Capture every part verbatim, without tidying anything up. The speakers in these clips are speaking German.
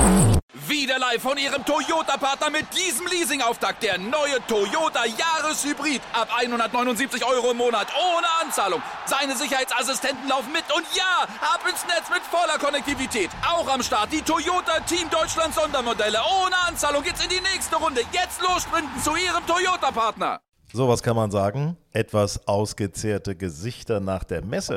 Wieder live von Ihrem Toyota-Partner mit diesem Leasing-Auftakt. Der neue Toyota Jahreshybrid. Ab hundertneunundsiebzig Euro im Monat. Ohne Anzahlung. Seine Sicherheitsassistenten laufen mit. Und ja, ab ins Netz mit voller Konnektivität. Auch am Start die Toyota Team Deutschland Sondermodelle. Ohne Anzahlung geht's in die nächste Runde. Jetzt los sprinten zu Ihrem Toyota-Partner. So, was kann man sagen? Etwas ausgezehrte Gesichter nach der Messe.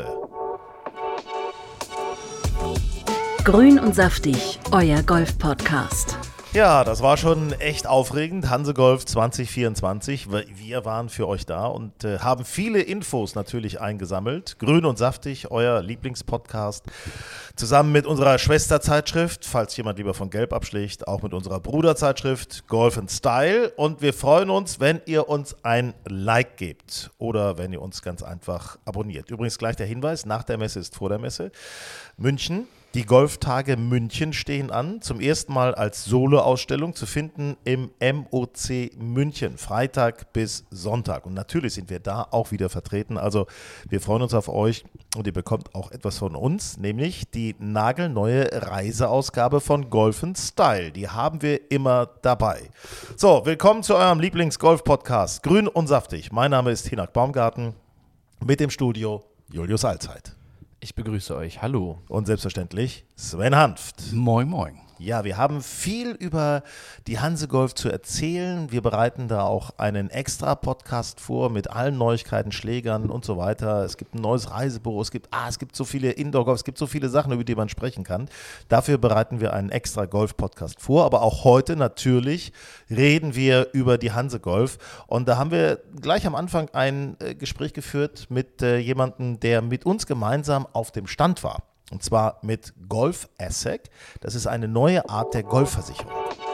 Grün und saftig, euer Golf-Podcast. Ja, das war schon echt aufregend. Hansegolf zwanzig vierundzwanzig. Wir waren für euch da und äh, haben viele Infos natürlich eingesammelt. Grün und saftig, euer Lieblingspodcast. Zusammen mit unserer Schwesterzeitschrift, falls jemand lieber von Gelb abschlägt, auch mit unserer Bruderzeitschrift Golf and Style. Und wir freuen uns, wenn ihr uns ein Like gebt oder wenn ihr uns ganz einfach abonniert. Übrigens gleich der Hinweis, nach der Messe ist vor der Messe. München. Die Golftage München stehen an, zum ersten Mal als Solo-Ausstellung zu finden im M O C München, Freitag bis Sonntag. Und natürlich sind wir da auch wieder vertreten, also wir freuen uns auf euch und ihr bekommt auch etwas von uns, nämlich die nagelneue Reiseausgabe von Golf and Style. Die haben wir immer dabei. So, willkommen zu eurem Lieblings-Golf-Podcast, Grün und saftig. Mein Name ist Hinak Baumgarten, mit dem Studio Julius Alzheit. Ich begrüße euch. Hallo. Und selbstverständlich Sven Hanft. Moin, moin. Ja, wir haben viel über die Hansegolf zu erzählen. Wir bereiten da auch einen Extra-Podcast vor mit allen Neuigkeiten, Schlägern und so weiter. Es gibt ein neues Reisebüro, es gibt, ah, es gibt so viele Indoor-Golf, es gibt so viele Sachen, über die man sprechen kann. Dafür bereiten wir einen Extra-Golf-Podcast vor. Aber auch heute natürlich reden wir über die Hansegolf. Und da haben wir gleich am Anfang ein äh, Gespräch geführt mit äh, jemandem, der mit uns gemeinsam auf dem Stand war. Und zwar mit Golf Assec. Das ist eine neue Art der Golfversicherung.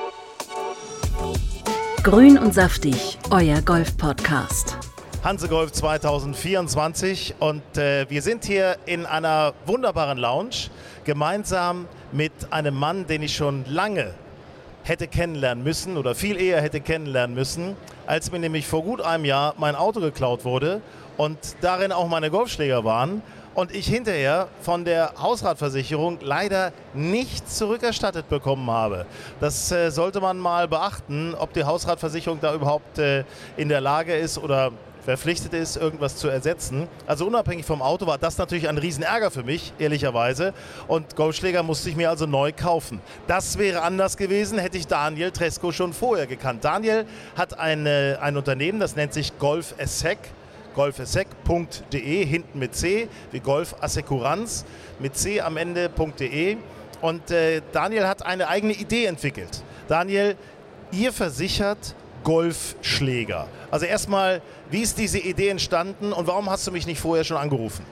Grün und saftig, euer Golf-Podcast. Hansegolf zwanzig vierundzwanzig und äh, wir sind hier in einer wunderbaren Lounge, gemeinsam mit einem Mann, den ich schon lange hätte kennenlernen müssen oder viel eher hätte kennenlernen müssen, als mir nämlich vor gut einem Jahr mein Auto geklaut wurde und darin auch meine Golfschläger waren. Und ich hinterher von der Hausratversicherung leider nichts zurückerstattet bekommen habe. Das äh, sollte man mal beachten, ob die Hausratversicherung da überhaupt äh, in der Lage ist oder verpflichtet ist, irgendwas zu ersetzen. Also unabhängig vom Auto war das natürlich ein Riesenärger für mich, ehrlicherweise. Und Golfschläger musste ich mir also neu kaufen. Das wäre anders gewesen, hätte ich Daniel Tresko schon vorher gekannt. Daniel hat eine, ein Unternehmen, das nennt sich Golf Assec. golf assec punkt de, hinten mit C, wie Golf Assekuranz, mit C am Ende .de. Und äh, Daniel hat eine eigene Idee entwickelt. Daniel, ihr versichert Golfschläger. Also erstmal, wie ist diese Idee entstanden und warum hast du mich nicht vorher schon angerufen?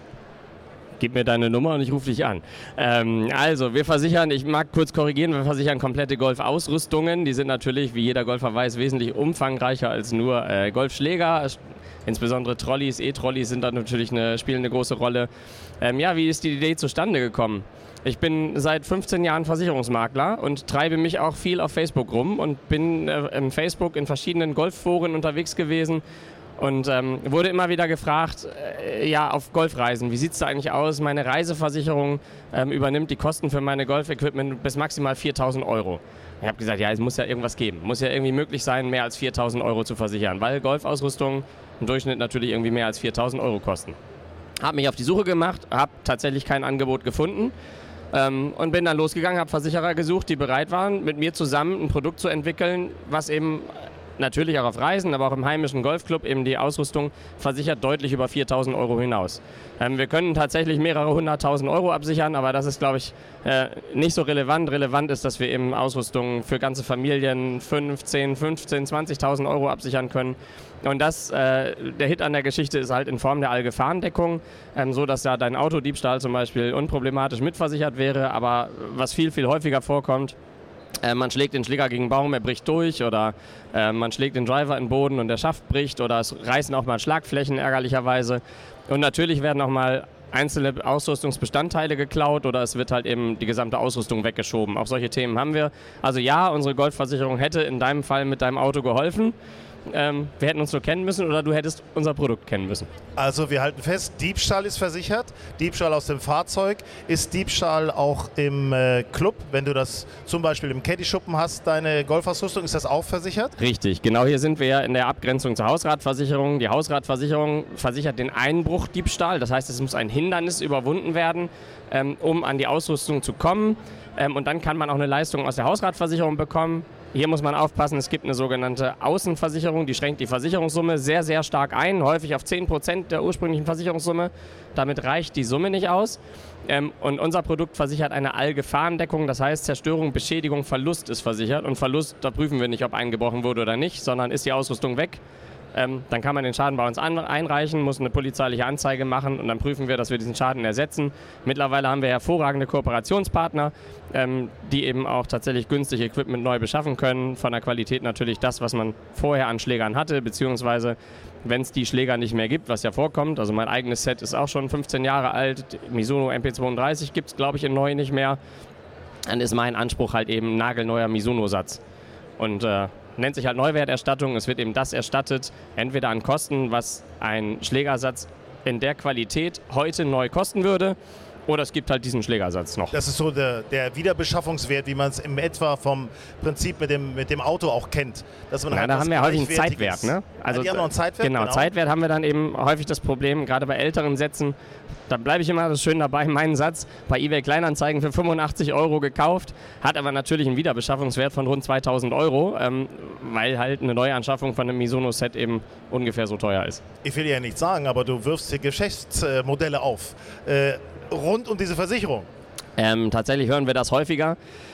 Gib mir deine Nummer und ich rufe dich an. Ähm, also, wir versichern, ich mag kurz korrigieren, wir versichern komplette Golfausrüstungen. Die sind natürlich, wie jeder Golfer weiß, wesentlich umfangreicher als nur äh, Golfschläger. Insbesondere Trolleys, E-Trolleys sind da natürlich eine, spielen eine große Rolle. Ähm, ja, wie ist die Idee zustande gekommen? Ich bin seit fünfzehn Jahren Versicherungsmakler und treibe mich auch viel auf Facebook rum und bin äh, im Facebook in verschiedenen Golfforen unterwegs gewesen. Und ähm, wurde immer wieder gefragt, äh, ja, auf Golfreisen, wie sieht es da eigentlich aus? Meine Reiseversicherung ähm, übernimmt die Kosten für meine Golfequipment bis maximal viertausend Euro. Ich habe gesagt, ja, es muss ja irgendwas geben. Muss ja irgendwie möglich sein, mehr als viertausend Euro zu versichern, weil Golfausrüstung im Durchschnitt natürlich irgendwie mehr als viertausend Euro kosten. Habe mich auf die Suche gemacht, habe tatsächlich kein Angebot gefunden ähm, und bin dann losgegangen, habe Versicherer gesucht, die bereit waren, mit mir zusammen ein Produkt zu entwickeln, was eben natürlich auch auf Reisen, aber auch im heimischen Golfclub eben die Ausrüstung versichert deutlich über viertausend Euro hinaus. Ähm, wir können tatsächlich mehrere hunderttausend Euro absichern, aber das ist, glaube ich, äh, nicht so relevant. Relevant ist, dass wir eben Ausrüstung für ganze Familien fünfzehn, fünfzehn, zwanzigtausend Euro absichern können. Und das, äh, der Hit an der Geschichte ist halt in Form der Allgefahrendeckung, ähm, so dass ja dein Autodiebstahl zum Beispiel unproblematisch mitversichert wäre, aber was viel, viel häufiger vorkommt, Äh, man schlägt den Schläger gegen den Baum, er bricht durch, oder äh, man schlägt den Driver in den Boden und der Schaft bricht, oder es reißen auch mal Schlagflächen ärgerlicherweise. Und natürlich werden auch mal einzelne Ausrüstungsbestandteile geklaut oder es wird halt eben die gesamte Ausrüstung weggeschoben. Auch solche Themen haben wir. Also ja, unsere Golfversicherung hätte in deinem Fall mit deinem Auto geholfen. Ähm, wir hätten uns nur kennen müssen oder du hättest unser Produkt kennen müssen. Also wir halten fest, Diebstahl ist versichert, Diebstahl aus dem Fahrzeug. Ist Diebstahl auch im äh, Club, wenn du das zum Beispiel im Caddyschuppen hast, deine Golfausrüstung, ist das auch versichert? Richtig, genau hier sind wir ja in der Abgrenzung zur Hausratversicherung. Die Hausratversicherung versichert den Einbruchdiebstahl, das heißt, es muss ein Hindernis überwunden werden, ähm, um an die Ausrüstung zu kommen. Ähm, und dann kann man auch eine Leistung aus der Hausratversicherung bekommen. Hier muss man aufpassen, es gibt eine sogenannte Außenversicherung, die schränkt die Versicherungssumme sehr, sehr stark ein, häufig auf zehn Prozent der ursprünglichen Versicherungssumme. Damit reicht die Summe nicht aus. Ähm, und unser Produkt versichert eine Allgefahrendeckung, das heißt Zerstörung, Beschädigung, Verlust ist versichert. Und Verlust, da prüfen wir nicht, ob eingebrochen wurde oder nicht, sondern ist die Ausrüstung weg. Ähm, dann kann man den Schaden bei uns an, einreichen, muss eine polizeiliche Anzeige machen und dann prüfen wir, dass wir diesen Schaden ersetzen. Mittlerweile haben wir hervorragende Kooperationspartner, ähm, die eben auch tatsächlich günstig Equipment neu beschaffen können. Von der Qualität natürlich das, was man vorher an Schlägern hatte, beziehungsweise wenn es die Schläger nicht mehr gibt, was ja vorkommt. Also mein eigenes Set ist auch schon fünfzehn Jahre alt, Mizuno M P zweiunddreißig gibt es, glaube ich, in neu nicht mehr. Dann ist mein Anspruch halt eben ein nagelneuer Mizuno-Satz. Und äh, nennt sich halt Neuwerterstattung. Es wird eben das erstattet, entweder an Kosten, was ein Schlägersatz in der Qualität heute neu kosten würde, oder es gibt halt diesen Schlägersatz noch. Das ist so der, der Wiederbeschaffungswert, wie man es im etwa vom Prinzip mit dem, mit dem Auto auch kennt. Dass man ja, halt da haben wir häufig einen Zeitwert. Ne? Also, ja, die haben noch einen Zeitwert? Genau, genau, Zeitwert haben wir dann eben häufig das Problem, gerade bei älteren Sätzen. Da bleibe ich immer das schön dabei, meinen Satz bei eBay Kleinanzeigen für fünfundachtzig Euro gekauft, hat aber natürlich einen Wiederbeschaffungswert von rund zweitausend Euro, ähm, weil halt eine Neuanschaffung von einem Mizuno-Set eben ungefähr so teuer ist. Ich will ja nichts sagen, aber du wirfst hier Geschäftsmodelle auf, äh, rund um diese Versicherung. Ähm, tatsächlich hören wir das häufiger.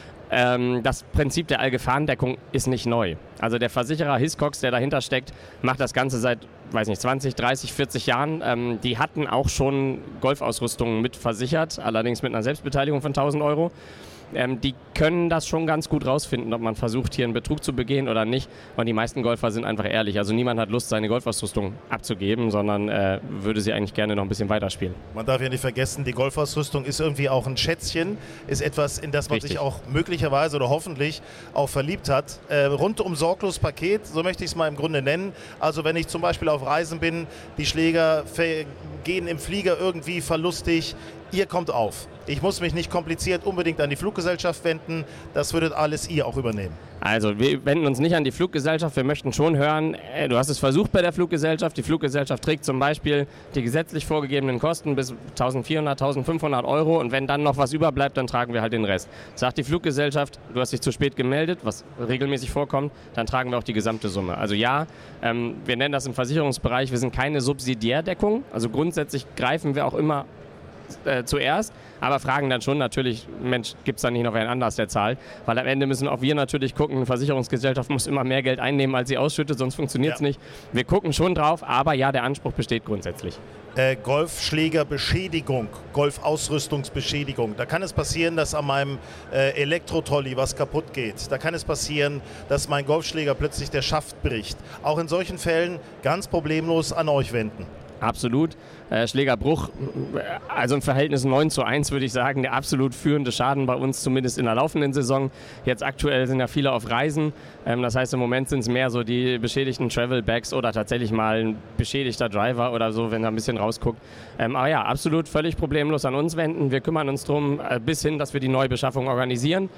Ähm, das Prinzip der Allgefahrendeckung ist nicht neu. Also der Versicherer Hiscox, der dahinter steckt, macht das Ganze seit, weiß nicht, zwanzig, dreißig, vierzig Jahren. Ähm, die hatten auch schon Golfausrüstungen mit versichert, allerdings mit einer Selbstbeteiligung von tausend Euro. Ähm, die können das schon ganz gut rausfinden, ob man versucht, hier einen Betrug zu begehen oder nicht. Und die meisten Golfer sind einfach ehrlich. Also niemand hat Lust, seine Golfausrüstung abzugeben, sondern äh, würde sie eigentlich gerne noch ein bisschen weiterspielen. Man darf ja nicht vergessen, die Golfausrüstung ist irgendwie auch ein Schätzchen, ist etwas, in das man Richtig. sich auch möglicherweise oder hoffentlich auch verliebt hat. Äh, rundum sorglos Paket, so möchte ich es mal im Grunde nennen. Also wenn ich zum Beispiel auf Reisen bin, die Schläger gehen im Flieger irgendwie verlustig, ihr kommt auf. Ich muss mich nicht kompliziert unbedingt an die Fluggesellschaft wenden, das würdet alles ihr auch übernehmen. Also wir wenden uns nicht an die Fluggesellschaft, wir möchten schon hören, äh, du hast es versucht bei der Fluggesellschaft, die Fluggesellschaft trägt zum Beispiel die gesetzlich vorgegebenen Kosten bis eintausendvierhundert, eintausendfünfhundert Euro und wenn dann noch was überbleibt, dann tragen wir halt den Rest. Sagt die Fluggesellschaft, du hast dich zu spät gemeldet, was regelmäßig vorkommt, dann tragen wir auch die gesamte Summe. Also ja, ähm, wir nennen das im Versicherungsbereich, wir sind keine Subsidiärdeckung, also grundsätzlich greifen wir auch immer Äh, zuerst, aber fragen dann schon natürlich, Mensch, gibt es da nicht noch wen anders, der zahlt? Weil am Ende müssen auch wir natürlich gucken, eine Versicherungsgesellschaft muss immer mehr Geld einnehmen, als sie ausschüttet, sonst funktioniert es ja. nicht. Wir gucken schon drauf, aber ja, der Anspruch besteht grundsätzlich. Äh, Golfschlägerbeschädigung, Golfausrüstungsbeschädigung. Da kann es passieren, dass an meinem äh, Elektrotrolley was kaputt geht. Da kann es passieren, dass mein Golfschläger plötzlich der Schaft bricht. Auch in solchen Fällen ganz problemlos an euch wenden. Absolut. Äh, Schlägerbruch, also im Verhältnis neun zu eins würde ich sagen, der absolut führende Schaden bei uns, zumindest in der laufenden Saison. Jetzt aktuell sind ja viele auf Reisen. Ähm, das heißt, im Moment sind es mehr so die beschädigten Travel-Bags oder tatsächlich mal ein beschädigter Driver oder so, wenn er ein bisschen rausguckt. Ähm, aber ja, absolut völlig problemlos an uns wenden. Wir kümmern uns darum, äh, bis hin, dass wir die Neubeschaffung organisieren.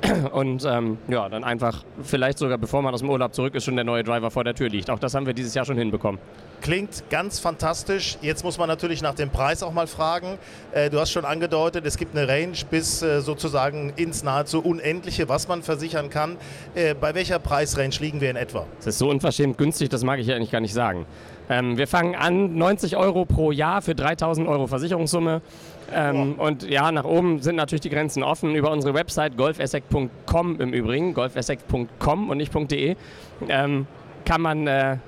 Und ähm, ja, dann einfach vielleicht sogar, bevor man aus dem Urlaub zurück ist, schon der neue Driver vor der Tür liegt. Auch das haben wir dieses Jahr schon hinbekommen. Klingt ganz fantastisch. Jetzt muss man natürlich nach dem Preis auch mal fragen. Äh, du hast schon angedeutet, es gibt eine Range bis äh, sozusagen ins nahezu Unendliche, was man versichern kann. Äh, bei welcher Preisrange liegen wir in etwa? Das ist so unverschämt günstig, das mag ich ja eigentlich gar nicht sagen. Ähm, wir fangen an, neunzig Euro pro Jahr für dreitausend Euro Versicherungssumme. Ähm, oh. Und ja, nach oben sind natürlich die Grenzen offen. Über unsere Website golfessek punkt com im Übrigen, golfessek punkt com und nicht .de, ähm, kann man... Äh,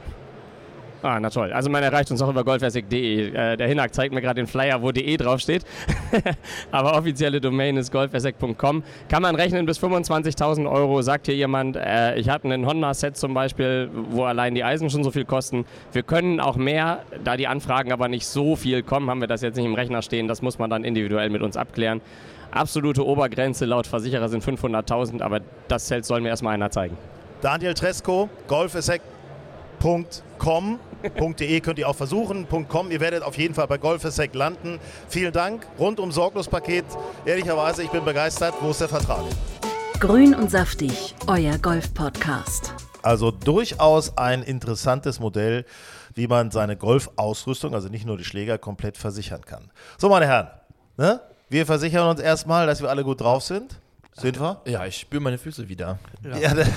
Ah, na toll. Also man erreicht uns auch über golfessek punkt de. Äh, der Hinak zeigt mir gerade den Flyer, wo .de draufsteht. Aber offizielle Domain ist golfessek punkt com. Kann man rechnen bis fünfundzwanzigtausend Euro. Sagt hier jemand, äh, ich hatte einen Honda-Set zum Beispiel, wo allein die Eisen schon so viel kosten. Wir können auch mehr, da die Anfragen aber nicht so viel kommen, haben wir das jetzt nicht im Rechner stehen. Das muss man dann individuell mit uns abklären. Absolute Obergrenze laut Versicherer sind fünfhunderttausend, aber das Set soll mir erstmal einer zeigen. Daniel Tresko, Golfessek Punkt com. .de könnt ihr auch versuchen. .com. Ihr werdet auf jeden Fall bei Golfesec landen. Vielen Dank. Rundum Sorglos-Paket. Ehrlicherweise, ich bin begeistert. Wo ist der Vertrag? Grün und saftig, euer Golf-Podcast. Also durchaus ein interessantes Modell, wie man seine Golfausrüstung, also nicht nur die Schläger, komplett versichern kann. So, meine Herren, ne? Wir versichern uns erstmal, dass wir alle gut drauf sind. Sind wir? Ja, ich spüre meine Füße wieder. Ja. Ja,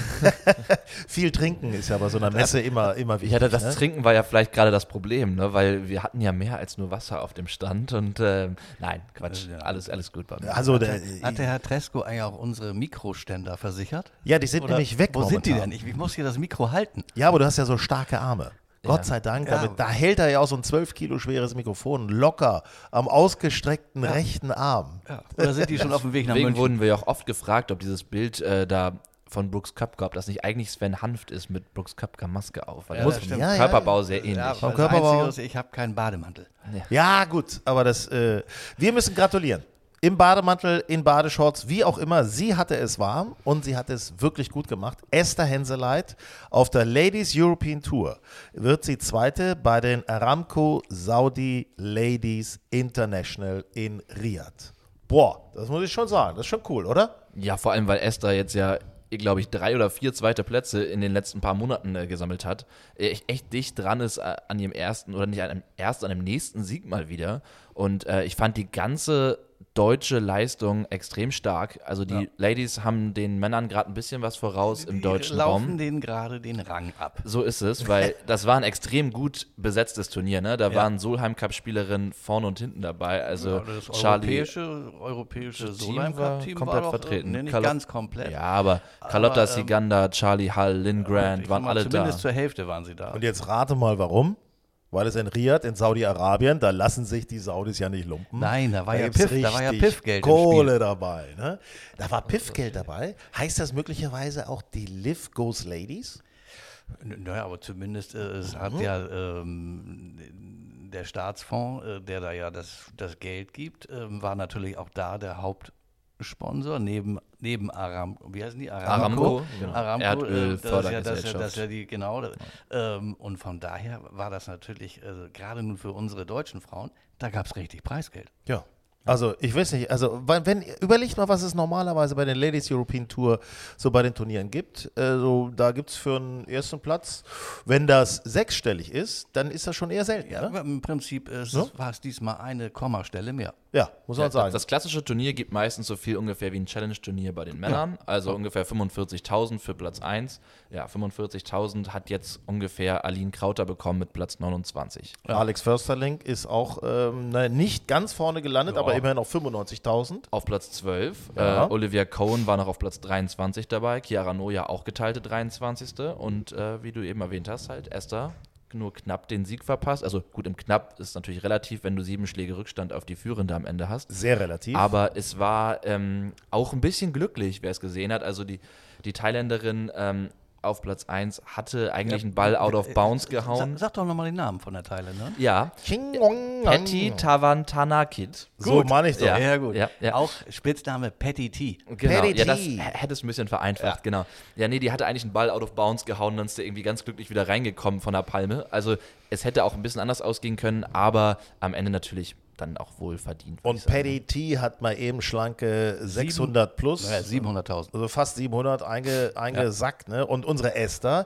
viel trinken ist ja bei so einer Messe immer, immer wichtig. Ja, das ne? Trinken war ja vielleicht gerade das Problem, ne? Weil wir hatten ja mehr als nur Wasser auf dem Stand und äh, nein, Quatsch, alles, alles gut bei mir. Also, Hat der, der, hat der Herr Tresco eigentlich auch unsere Mikroständer versichert? ja, die sind Oder nämlich weg Wo momentan. sind die denn? Ich, ich muss hier das Mikro halten. Ja, aber du hast ja so starke Arme. Gott Ja. sei Dank, Ja. damit, da hält er ja auch so ein zwölf Kilo schweres Mikrofon locker am ausgestreckten rechten Arm. Ja. Oder sind die schon auf dem Weg nach Deswegen München? wurden wir ja auch oft gefragt, ob dieses Bild äh, da von Brooks Koepka, ob das nicht eigentlich Sven Hanft ist mit Brooks Koepka Maske auf. Weil Ja, das das ist stimmt. vom Ja, ja. Körperbau sehr ähnlich. Ja, Vom das Körperbau- Einzige ist, ich habe keinen Bademantel. Ja, gut, aber das, äh, wir müssen gratulieren. Im Bademantel, in Badeshorts, wie auch immer, sie hatte es warm und sie hat es wirklich gut gemacht. Esther Henseleit auf der Ladies European Tour wird sie Zweite bei den Aramco Saudi Ladies International in Riyadh. Boah, das muss ich schon sagen, das ist schon cool, oder? Ja, vor allem, weil Esther jetzt ja, glaube ich, drei oder vier zweite Plätze in den letzten paar Monaten äh, gesammelt hat. Echt, echt dicht dran ist äh, an ihrem ersten, oder nicht an dem ersten, an dem nächsten Sieg mal wieder. Und äh, ich fand die ganze deutsche Leistung extrem stark. Also die Ja. Ladies haben den Männern gerade ein bisschen was voraus im Die deutschen laufen Raum. denen gerade den Rang ab. So ist es, weil das war ein extrem gut besetztes Turnier. Ne? Da Ja. waren Solheim-Cup-Spielerinnen vorne und hinten dabei. Also Ja, das Charlie europäische, europäische Team Solheim war Cup Team komplett war doch, vertreten. Nee, nicht Carlo- ganz komplett. Ja, aber Carlotta ähm, Siganda, Charlie Hull, Lynn Grant Ich waren sag mal, alle da. Zumindest zur Hälfte waren sie da. Und jetzt rate mal, warum? Weil es in Riyadh, in Saudi-Arabien, da lassen sich die Saudis ja nicht lumpen. Nein, da war ja gibt's Piff, da war ja richtig Piffgeld im Kohle Spiel. dabei. Ne? Da war Piffgeld dabei. Heißt das möglicherweise auch die Live Goes Ladies? N- Naja, aber zumindest äh, es hat Mhm. ja ähm, der Staatsfonds, äh, der da ja das, das Geld gibt, ähm, war natürlich auch da der Hauptsponsor neben, neben Aram, wie heißen die? Aramco, genau. Aramco, Erdöl- äh, das ist ja, das, ist ja, Fördergesellschaft. das ist ja die, genau. das- Ähm, und von daher war das natürlich, also gerade nun für unsere deutschen Frauen, da gab es richtig Preisgeld. Ja. Also ich weiß nicht, also wenn, wenn überlegt mal, was es normalerweise bei den Ladies European Tour so bei den Turnieren gibt. Äh, so, da gibt es für einen ersten Platz, wenn das sechsstellig ist, dann ist das schon eher selten. Ja, ne? aber im Prinzip äh, es Ja. war es diesmal eine Kommastelle mehr. Ja, muss man Ja, sagen. das, das klassische Turnier gibt meistens so viel ungefähr wie ein Challenge-Turnier bei den Männern. Also ungefähr fünfundvierzigtausend für Platz eins. Ja, fünfundvierzigtausend hat jetzt ungefähr Aline Krauter bekommen mit Platz neunundzwanzig. Alex Försterling ist auch ähm, ne, nicht ganz vorne gelandet, aber immerhin auf fünfundneunzigtausend. Auf Platz zwölf. Ja. Äh, Olivia Cohen war noch auf Platz dreiundzwanzig dabei. Chiara Noja auch geteilte dreiundzwanzigste. Und äh, wie du eben erwähnt hast, halt Esther nur knapp den Sieg verpasst. Also gut, im Knapp ist natürlich relativ, wenn du sieben Schläge Rückstand auf die Führende am Ende hast. Sehr relativ. Aber es war ähm, auch ein bisschen glücklich, wer es gesehen hat. Also die, die Thailänderin ähm, auf Platz eins hatte eigentlich einen Ball out of bounds gehauen. Sag, sag doch nochmal den Namen von der Thailänderin. Ja, Ching, wong, Patty wong. Tavantanakit. So meine ich doch. Ja. Ja, gut. Ja, ja. Auch Spitzname Patty T. Genau, Patty ja, das T. hätte es ein bisschen vereinfacht, genau. Ja, nee, die hatte eigentlich einen Ball out of bounds gehauen, dann ist der irgendwie ganz glücklich wieder reingekommen von der Palme. Also es hätte auch ein bisschen anders ausgehen können, aber am Ende natürlich dann auch wohl verdient. würd ich Und sagen. Paddy T hat mal eben schlanke sechshundert plus, Naja, siebenhunderttausend. also fast siebenhundert einge, eingesackt. Ne? Und unsere Esther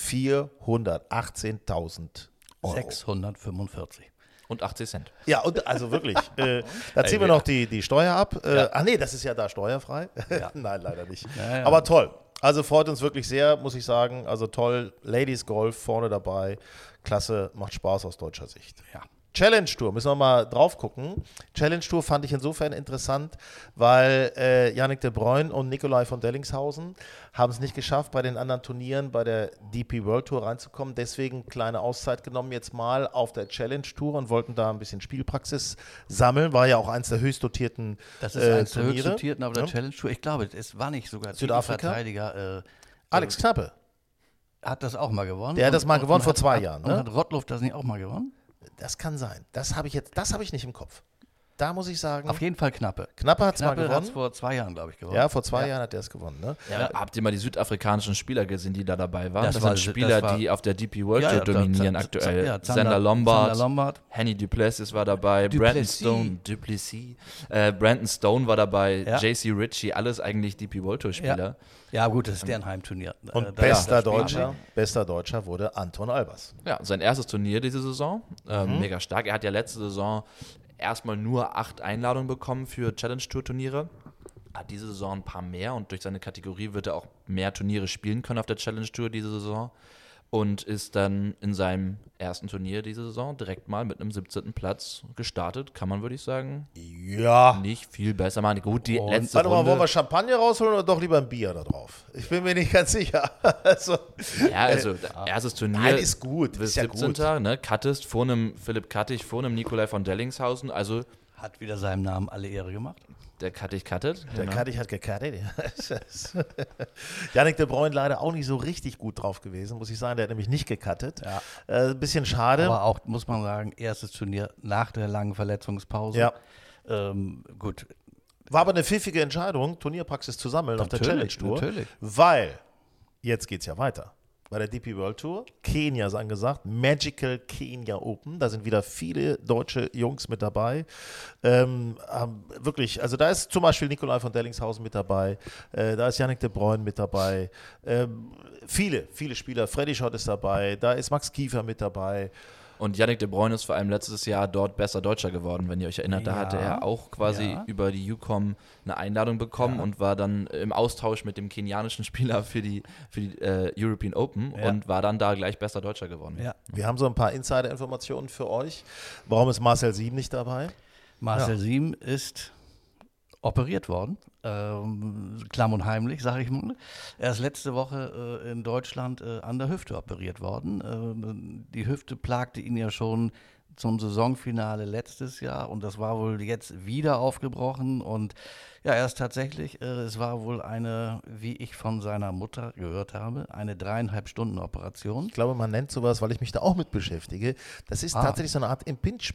vierhundertachtzehntausend Euro. sechshundertfünfundvierzig. Und achtzig Cent. Ja, und also wirklich. äh, da ziehen wir noch die, die Steuer ab. Äh, Ach nee, das ist ja da steuerfrei. Nein, leider nicht. Ja, ja. Aber toll. Also freut uns wirklich sehr, muss ich sagen. Also toll. Ladies Golf vorne dabei. Klasse, macht Spaß aus deutscher Sicht. Ja. Challenge Tour, müssen wir mal drauf gucken. Challenge Tour fand ich insofern interessant, weil äh, Yannick de Bruyne und Nikolai von Dellingshausen haben es nicht geschafft, bei den anderen Turnieren bei der D P World Tour reinzukommen. Deswegen kleine Auszeit genommen jetzt mal auf der Challenge Tour und wollten da ein bisschen Spielpraxis sammeln. War ja auch eins der höchst dotierten Das ist äh, eins der Turniere. höchstdotierten auf der Ja. Challenge Tour. Ich glaube, es war nicht sogar Südafrika? Titelverteidiger. Äh, Alex Knappe. hat das auch mal gewonnen. Der hat das mal Und- gewonnen und vor hat- zwei hat, Jahren, Und ne? hat Rottluff das nicht auch mal gewonnen? Das kann sein. Das habe ich jetzt, das habe ich nicht im Kopf. da muss ich sagen, Auf jeden Fall Knappe. Knappe hat es mal Knappe hat gewonnen. es vor zwei Jahren, glaube ich, gewonnen. Ja, vor zwei Ja. Jahren hat er es gewonnen. Ne? Ja, habt ihr mal die südafrikanischen Spieler gesehen, die da dabei waren? Das Das, war- sind Spieler, das war- die auf der D P World Ja, Tour ja, da- dominieren Z- aktuell. ja, Zander- Sander Lombard, Zander Lombard. Henny Duplessis war dabei, Brandon Duplessis. Stone, Duplessis, äh, Brandon Stone war dabei, Ja. J C Ritchie, alles eigentlich D P World Tour Spieler. Ja, gut, das ist deren Heimturnier. Und Äh, da- bester, da spielen Deutscher, wir. bester Deutscher wurde Anton Albers. Ja, sein erstes Turnier diese Saison. Ähm, Mhm. Mega stark. Er hat ja letzte Saison erstmal nur acht Einladungen bekommen für Challenge-Tour-Turniere. Hat diese Saison ein paar mehr und durch seine Kategorie wird er auch mehr Turniere spielen können auf der Challenge-Tour diese Saison. Und ist dann in seinem ersten Turnier diese Saison direkt mal mit einem siebzehnten Platz gestartet. Kann man, würde ich sagen, Ja. nicht viel besser machen. Gut, die Und- letzte Warte mal, Runde. wollen wir Champagner rausholen oder doch lieber ein Bier da drauf? Ich bin mir nicht ganz sicher. also, Ja, also erstes Turnier. Nein, ist gut, Bis ist ja siebzehnten Ne? Cuttest vor einem Philipp Kattig, vor einem Nikolai von Dellingshausen. Also Hat wieder seinem Namen alle Ehre gemacht. der Kattig cuttet. Der genau. Kadich hat gecuttet. Yannick de Bruyne leider auch nicht so richtig gut drauf gewesen, muss ich sagen. Der hat nämlich nicht gecuttet. Ja. Äh, ein bisschen schade. Aber auch, muss man sagen, erstes Turnier nach der langen Verletzungspause. Ja. Ähm, gut, War aber eine pfiffige Entscheidung, Turnierpraxis zu sammeln auf der Challenge Natürlich, Tour. natürlich. Weil, jetzt geht's ja weiter. Bei der D P World Tour, Kenia ist angesagt, Magical Kenya Open, da sind wieder viele deutsche Jungs mit dabei. Ähm, ähm, wirklich, also da ist zum Beispiel Nikolai von Dellingshausen mit dabei, äh, da ist Yannick de Bruyne mit dabei, ähm, viele, viele Spieler, Freddy Schott ist dabei, da ist Max Kiefer mit dabei. Und Yannick de Bruyne ist vor allem letztes Jahr dort besser Deutscher geworden, wenn ihr euch erinnert. Da Ja, hatte er auch quasi ja. über die U C O M eine Einladung bekommen und war dann im Austausch mit dem kenianischen Spieler für die, für die äh, European Open Ja. und war dann da gleich besser Deutscher geworden. ja. Wir haben so ein paar Insider-Informationen für euch. Warum ist Marcel Sieben nicht dabei? Marcel Siem ist operiert worden, ähm, klamm und heimlich, sage ich mal. Er ist letzte Woche äh, in Deutschland äh, an der Hüfte operiert worden. Ähm, die Hüfte plagte ihn ja schon zum Saisonfinale letztes Jahr und das war wohl jetzt wieder aufgebrochen und ja, er ist tatsächlich, äh, es war wohl eine, wie ich von seiner Mutter gehört habe, eine dreieinhalb Stunden Operation. Ich glaube, man nennt sowas, weil ich mich da auch mit beschäftige. Das ist Ah. tatsächlich so eine Art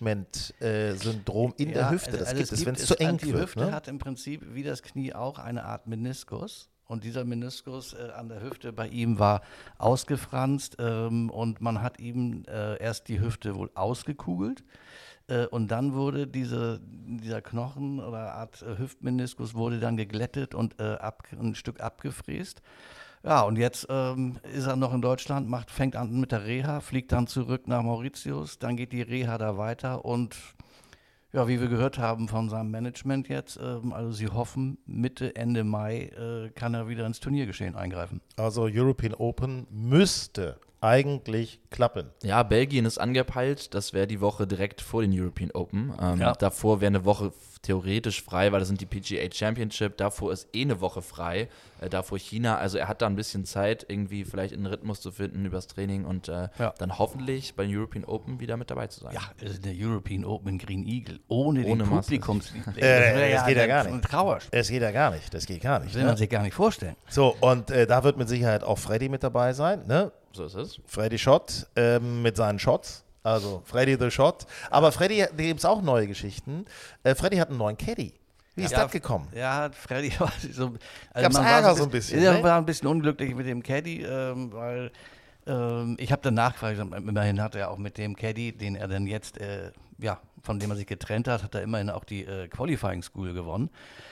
Impingement-Syndrom in der Ja, Hüfte. also- Das also gibt es, wenn es es- zu eng Die wird. Hüfte Ne? hat im Prinzip wie das Knie auch eine Art Meniskus. Und dieser Meniskus äh, an der Hüfte bei ihm war ausgefranst ähm, und man hat ihm äh, erst die Hüfte wohl ausgekugelt. Äh, und dann wurde diese, dieser Knochen oder Art äh, Hüftmeniskus wurde dann geglättet und äh, ab, ein Stück abgefräst. Ja, und jetzt ähm, ist er noch in Deutschland, macht, fängt an mit der Reha, fliegt dann zurück nach Mauritius, dann geht die Reha da weiter und ja, wie wir gehört haben von seinem Management jetzt, ähm, also sie hoffen, Mitte, Ende Mai äh, kann er wieder ins Turniergeschehen eingreifen. Also European Open müsste eigentlich klappen. Ja, Belgien ist angepeilt. Das wäre die Woche direkt vor den European Open. Ähm, Ja. Davor wäre eine Woche f- theoretisch frei, weil das sind die P G A Championship. Davor ist eh eine Woche frei. Äh, davor China. Also er hat da ein bisschen Zeit, irgendwie vielleicht einen Rhythmus zu finden übers Training und äh, Ja. dann hoffentlich bei den European Open wieder mit dabei zu sein. Ja, es ist der European Open in Green Eagle, ohne, Ohne den Masters. Publikumsliebling. Äh, das geht ja gar ein nicht. Trauerspiel. Es geht ja gar nicht. Das geht gar nicht. Das will man Ne? sich gar nicht vorstellen. So, und äh, da wird mit Sicherheit auch Freddy mit dabei sein. Ne? So ist es. Freddy Schott ähm, mit seinen Shots. Also Freddy the Shot. Aber Freddy, da gibt es auch neue Geschichten. Äh, Freddy hat einen neuen Caddy. Wie ist Ja, das gekommen? Ja, Freddy war so. Gab's man Ärger war so ein bisschen, Ja, ne? war ein bisschen unglücklich mit dem Caddy, ähm, weil ähm, ich habe danach gefragt, immerhin hat er auch mit dem Caddy, den er dann jetzt, äh, ja, von dem er sich getrennt hat, hat er immerhin auch die äh, Qualifying School gewonnen.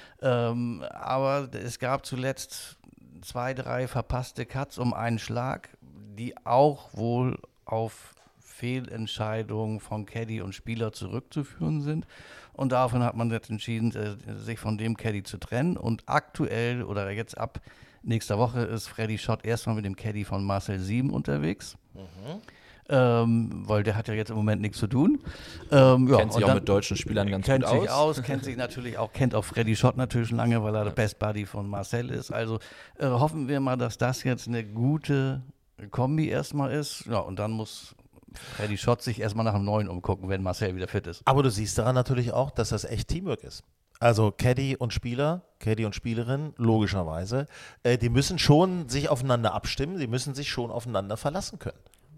Ähm, aber es gab zuletzt zwei, drei verpasste Cuts um einen Schlag, die auch wohl auf Fehlentscheidungen von Caddy und Spieler zurückzuführen sind. Und davon hat man jetzt entschieden, äh, sich von dem Caddy zu trennen. Und aktuell oder jetzt ab nächster Woche ist Freddy Schott erstmal mit dem Caddy von Marcel Sieben unterwegs. Ähm, weil der hat ja jetzt im Moment nichts zu tun. Ähm, ja, Kennt sich und auch dann- mit deutschen Spielern ganz kennt gut sich aus. aus, kennt sich natürlich auch, kennt auch Freddy Schott natürlich schon lange, weil er der Best Buddy von Marcel ist. Also äh, hoffen wir mal, dass das jetzt eine gute Kombi erstmal ist. Ja, und dann muss Freddy Schott sich erstmal nach einem neuen umgucken, wenn Marcel wieder fit ist. Aber du siehst daran natürlich auch, dass das echt Teamwork ist. Also Caddy und Spieler, Caddy und Spielerin, logischerweise, äh, die müssen schon sich aufeinander abstimmen, die müssen sich schon aufeinander verlassen können.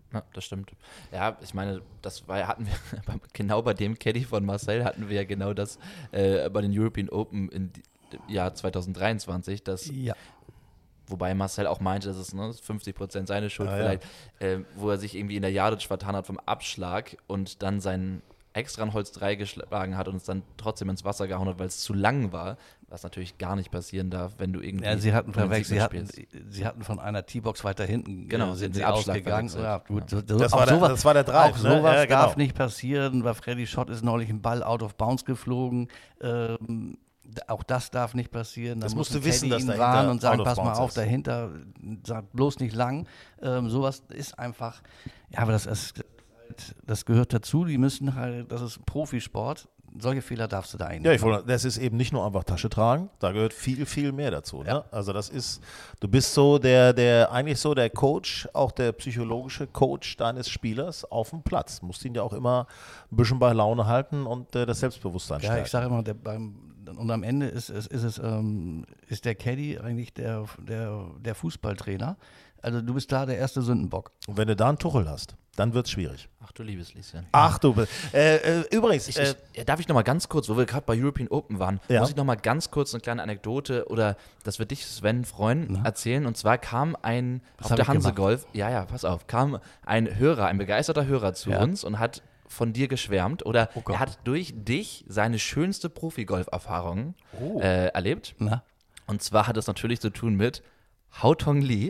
Ja, das stimmt. Ja, ich meine, das war, hatten wir genau bei dem Caddy von Marcel hatten wir ja genau das äh, bei den European Open im Jahr zwanzig dreiundzwanzig, das Ja. wobei Marcel auch meinte, das ist ne, fünfzig Prozent seine Schuld Ah, vielleicht, ja. äh, wo er sich irgendwie in der Jadic vertan hat vom Abschlag und dann sein extra ein Holz drei geschlagen hat und es dann trotzdem ins Wasser gehauen hat, weil es zu lang war, was natürlich gar nicht passieren darf, wenn du irgendwie Ja, sie hatten verwechselt, sie Siegner hatten, spielst. sie hatten von einer T-Box weiter hinten, Genau, äh, sind den sie Abschlag ausgegangen. verwechselt. Ja, gut, so, Das auch war der- sowas, das war der Drive, Auch ne? sowas Ja, genau. darf nicht passieren, weil Freddy Schott ist neulich ein Ball out of bounds geflogen. Ähm, d- auch das darf nicht passieren. Da Das muss musst du ein wissen, Caddy dass ihn dahinter warnen und sagen, out of pass mal bounds auf, ist. dahinter, sag bloß nicht lang. Ähm, sowas ist einfach, ja, aber das ist, das gehört dazu. Die müssen halt, das ist Profisport. Solche Fehler darfst du da eigentlich Ja, ich machen. wollte, das ist eben nicht nur einfach Tasche tragen, da gehört viel, viel mehr dazu. Ne? Also das ist, du bist so der, der, eigentlich so der Coach, auch der psychologische Coach deines Spielers auf dem Platz. Musst ihn ja auch immer ein bisschen bei Laune halten und äh, das Selbstbewusstsein Ja, stärken. ich sage immer, der, beim, und am Ende ist, ist, ist es ähm, ist der Caddy eigentlich der, der, der Fußballtrainer. Also du bist da der erste Sündenbock. Und wenn du da einen Tuchel hast, dann wird es schwierig. Ach du liebes Lieschen. Ach du, äh, äh, übrigens, Ich, äh, ich, darf ich noch mal ganz kurz, wo wir gerade bei European Open waren, Ja. muss ich noch mal ganz kurz eine kleine Anekdote oder das wird dich, Sven, freuen, erzählen. Und zwar kam ein, auf hab der ich Hanse gemacht? Golf, ja, ja, pass auf, kam ein Hörer, ein begeisterter Hörer zu Ja. uns und hat von dir geschwärmt oder Oh Gott. er hat durch dich seine schönste Profi-Golf-Erfahrung Oh. äh, erlebt. Na? Und zwar hat es natürlich zu tun mit Hao Tong Lee.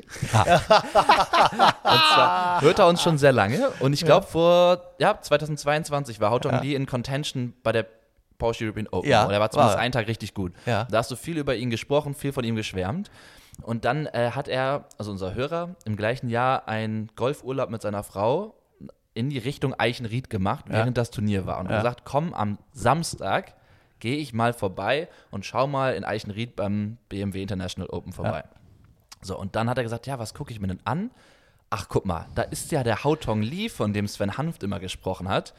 Und zwar hört er uns schon sehr lange. Und ich glaube, vor ja, zwanzig zweiundzwanzig war Hao Tong Lee in Contention bei der Porsche European Open. Ja, Und er war zumindest war er. einen Tag richtig gut. Ja. Da hast du viel über ihn gesprochen, viel von ihm geschwärmt. Und dann äh, hat er, also unser Hörer, im gleichen Jahr einen Golfurlaub mit seiner Frau in die Richtung Eichenried gemacht, während das Turnier war. Und er Ja. hat gesagt, komm, am Samstag gehe ich mal vorbei und schau mal in Eichenried beim B M W International Open vorbei. So, und dann hat er gesagt, ja, was gucke ich mir denn an? Ach, guck mal, da ist ja der Hao Tong Lee, von dem Sven Hanft immer gesprochen hat.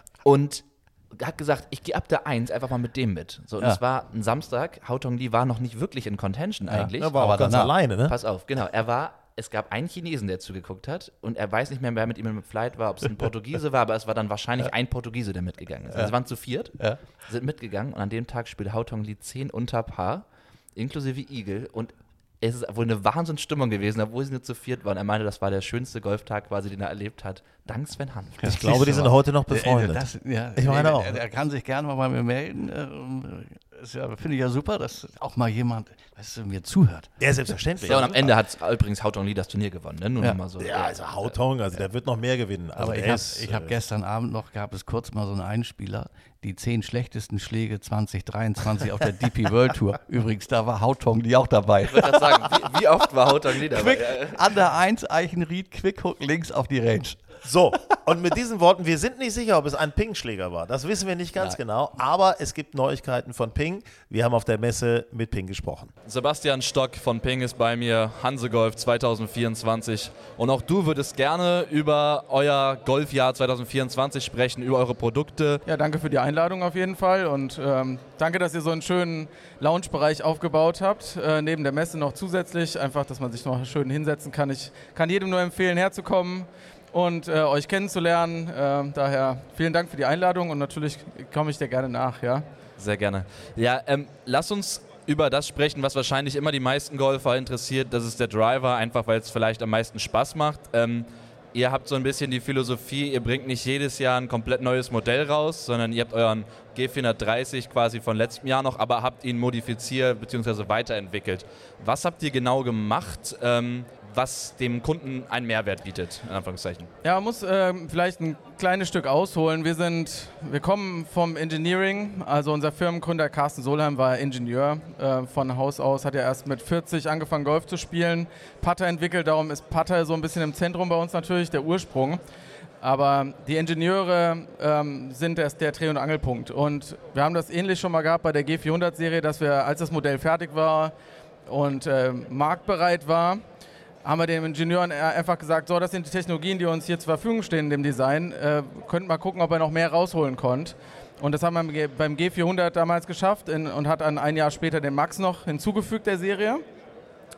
Und hat gesagt, ich gehe ab der eins einfach mal mit dem mit. So, und Ja. es war ein Samstag, Hao Tong Lee war noch nicht wirklich in Contention eigentlich. er war aber auch ganz danach. alleine, ne? Pass auf, genau. Er war, es gab einen Chinesen, der zugeguckt hat und er weiß nicht mehr, wer mit ihm im Flight war, ob es ein Portugiese war, aber es war dann wahrscheinlich ein Portugiese, der mitgegangen ist. Also sie waren zu viert, Ja. sind mitgegangen und an dem Tag spielt Hao Tong Lee zehn unter Paar, inklusive Eagle und es ist wohl eine Wahnsinnsstimmung gewesen, obwohl sie nur zu viert waren. Er meinte, das war der schönste Golftag quasi, den er erlebt hat. Dank Sven Hanft. Ich glaube, die sind heute noch Äh, befreundet. Das, ja, Ich meine äh, auch. Er, er kann sich gerne mal bei mir melden. ähm, ist ja, finde ich ja super, dass auch mal jemand, weißt du, mir zuhört. Ja, selbstverständlich. Ja, und am Ende hat übrigens Hao Tong Lee das Turnier gewonnen, ne? Nur Ja. noch mal so. Ja, also Hao Tong, also der wird noch mehr gewinnen. Also Aber ich der habe ist, ich hab äh, gestern Abend noch, gab es kurz mal so einen Einspieler, die zehn schlechtesten Schläge zwanzig dreiundzwanzig auf der D P World Tour. Übrigens, da war Hao Tong Lee auch dabei. Ich wollte gerade sagen, wie, wie oft war Hao Tong Lee dabei? Quick, an der eins Eichenried, Quickhook links auf die Range. So, und mit diesen Worten, wir sind nicht sicher, ob es ein Ping-Schläger war. Das wissen wir nicht ganz genau, aber es gibt Neuigkeiten von Ping. Wir haben auf der Messe mit Ping gesprochen. Sebastian Stock von Ping ist bei mir, Hanse Golf zwanzig vierundzwanzig. Und auch du würdest gerne über euer Golfjahr zwanzig vierundzwanzig sprechen, über eure Produkte. Ja, danke für die Einladung auf jeden Fall und ähm, danke, dass ihr so einen schönen Lounge-Bereich aufgebaut habt, äh, neben der Messe noch zusätzlich, einfach, dass man sich noch schön hinsetzen kann. Ich kann jedem nur empfehlen, herzukommen und äh, euch kennenzulernen. Äh, daher vielen Dank für die Einladung und natürlich komme ich dir gerne nach, ja. Sehr gerne. Ja, ähm, lass uns über das sprechen, was wahrscheinlich immer die meisten Golfer interessiert. Das ist der Driver, einfach weil es vielleicht am meisten Spaß macht. Ähm, ihr habt so ein bisschen die Philosophie, ihr bringt nicht jedes Jahr ein komplett neues Modell raus, sondern ihr habt euren G vierhundertdreißig quasi von letztem Jahr noch, aber habt ihn modifiziert bzw. weiterentwickelt. Was habt ihr genau gemacht, ähm, was dem Kunden einen Mehrwert bietet, in Anführungszeichen? Ja, man muss ähm, vielleicht ein kleines Stück ausholen. Wir sind, wir kommen vom Engineering, also unser Firmengründer Carsten Solheim war Ingenieur äh, von Haus aus, hat ja erst mit vierzig angefangen Golf zu spielen, Putter entwickelt, darum ist Putter so ein bisschen im Zentrum bei uns natürlich, der Ursprung. Aber die Ingenieure ähm, sind erst der Dreh- und Angelpunkt. Und wir haben das ähnlich schon mal gehabt bei der G vierhundert-Serie, dass wir, als das Modell fertig war und äh, marktbereit war, haben wir den Ingenieuren einfach gesagt, so, das sind die Technologien, die uns hier zur Verfügung stehen in dem Design. Äh, könnt mal gucken, ob er noch mehr rausholen konnte. Und das haben wir beim G vierhundert damals geschafft in, und hat dann ein Jahr später den Max noch hinzugefügt der Serie.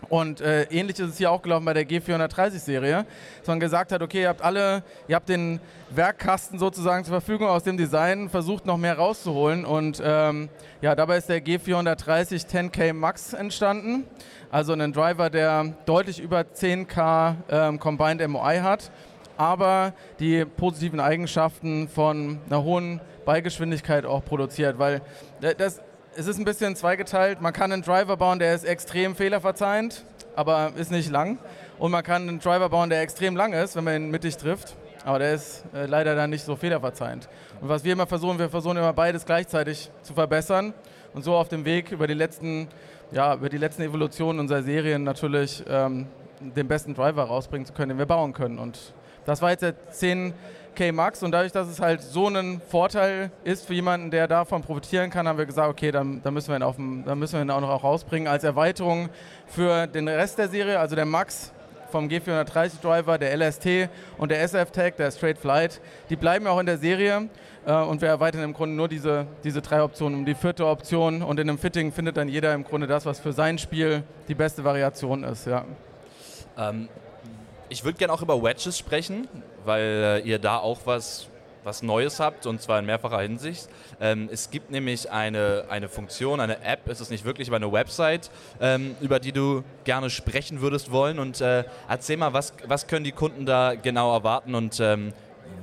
Und äh, ähnlich ist es hier auch gelaufen bei der G vierhundertdreißig-Serie, dass man gesagt hat, okay, ihr habt alle, ihr habt den Werkkasten sozusagen zur Verfügung aus dem Design, versucht noch mehr rauszuholen und ähm, ja, dabei ist der G vierhundertdreißig zehn K Max entstanden, also ein Driver, der deutlich über zehn K ähm, Combined M O I hat, aber die positiven Eigenschaften von einer hohen Beigeschwindigkeit auch produziert, weil das es ist ein bisschen zweigeteilt. Man kann einen Driver bauen, der ist extrem fehlerverzeihend, aber ist nicht lang. Und man kann einen Driver bauen, der extrem lang ist, wenn man ihn mittig trifft. Aber der ist äh, leider dann nicht so fehlerverzeihend. Und was wir immer versuchen, wir versuchen immer beides gleichzeitig zu verbessern. Und so auf dem Weg über die letzten, ja, über die letzten Evolutionen unserer Serien natürlich ähm, den besten Driver rausbringen zu können, den wir bauen können. Und das war jetzt der zehn K Max und dadurch, dass es halt so ein Vorteil ist für jemanden, der davon profitieren kann, haben wir gesagt, okay, dann, dann, müssen, wir ihn auf dem, dann müssen wir ihn auch noch auch rausbringen als Erweiterung für den Rest der Serie, also der Max vom G vierhundertdreißig Driver, der L S T und der S F Tech, der Straight Flight, die bleiben auch in der Serie äh, und wir erweitern im Grunde nur diese, diese drei Optionen um die vierte Option und in einem Fitting findet dann jeder im Grunde das, was für sein Spiel die beste Variation ist. Ja. Ähm, ich würde gerne auch über Wedges sprechen, weil äh, ihr da auch was, was Neues habt, und zwar in mehrfacher Hinsicht. Ähm, es gibt nämlich eine, eine Funktion, eine App, ist es nicht wirklich, aber eine Website, ähm, über die du gerne sprechen würdest wollen. Und äh, erzähl mal, was, was können die Kunden da genau erwarten und ähm,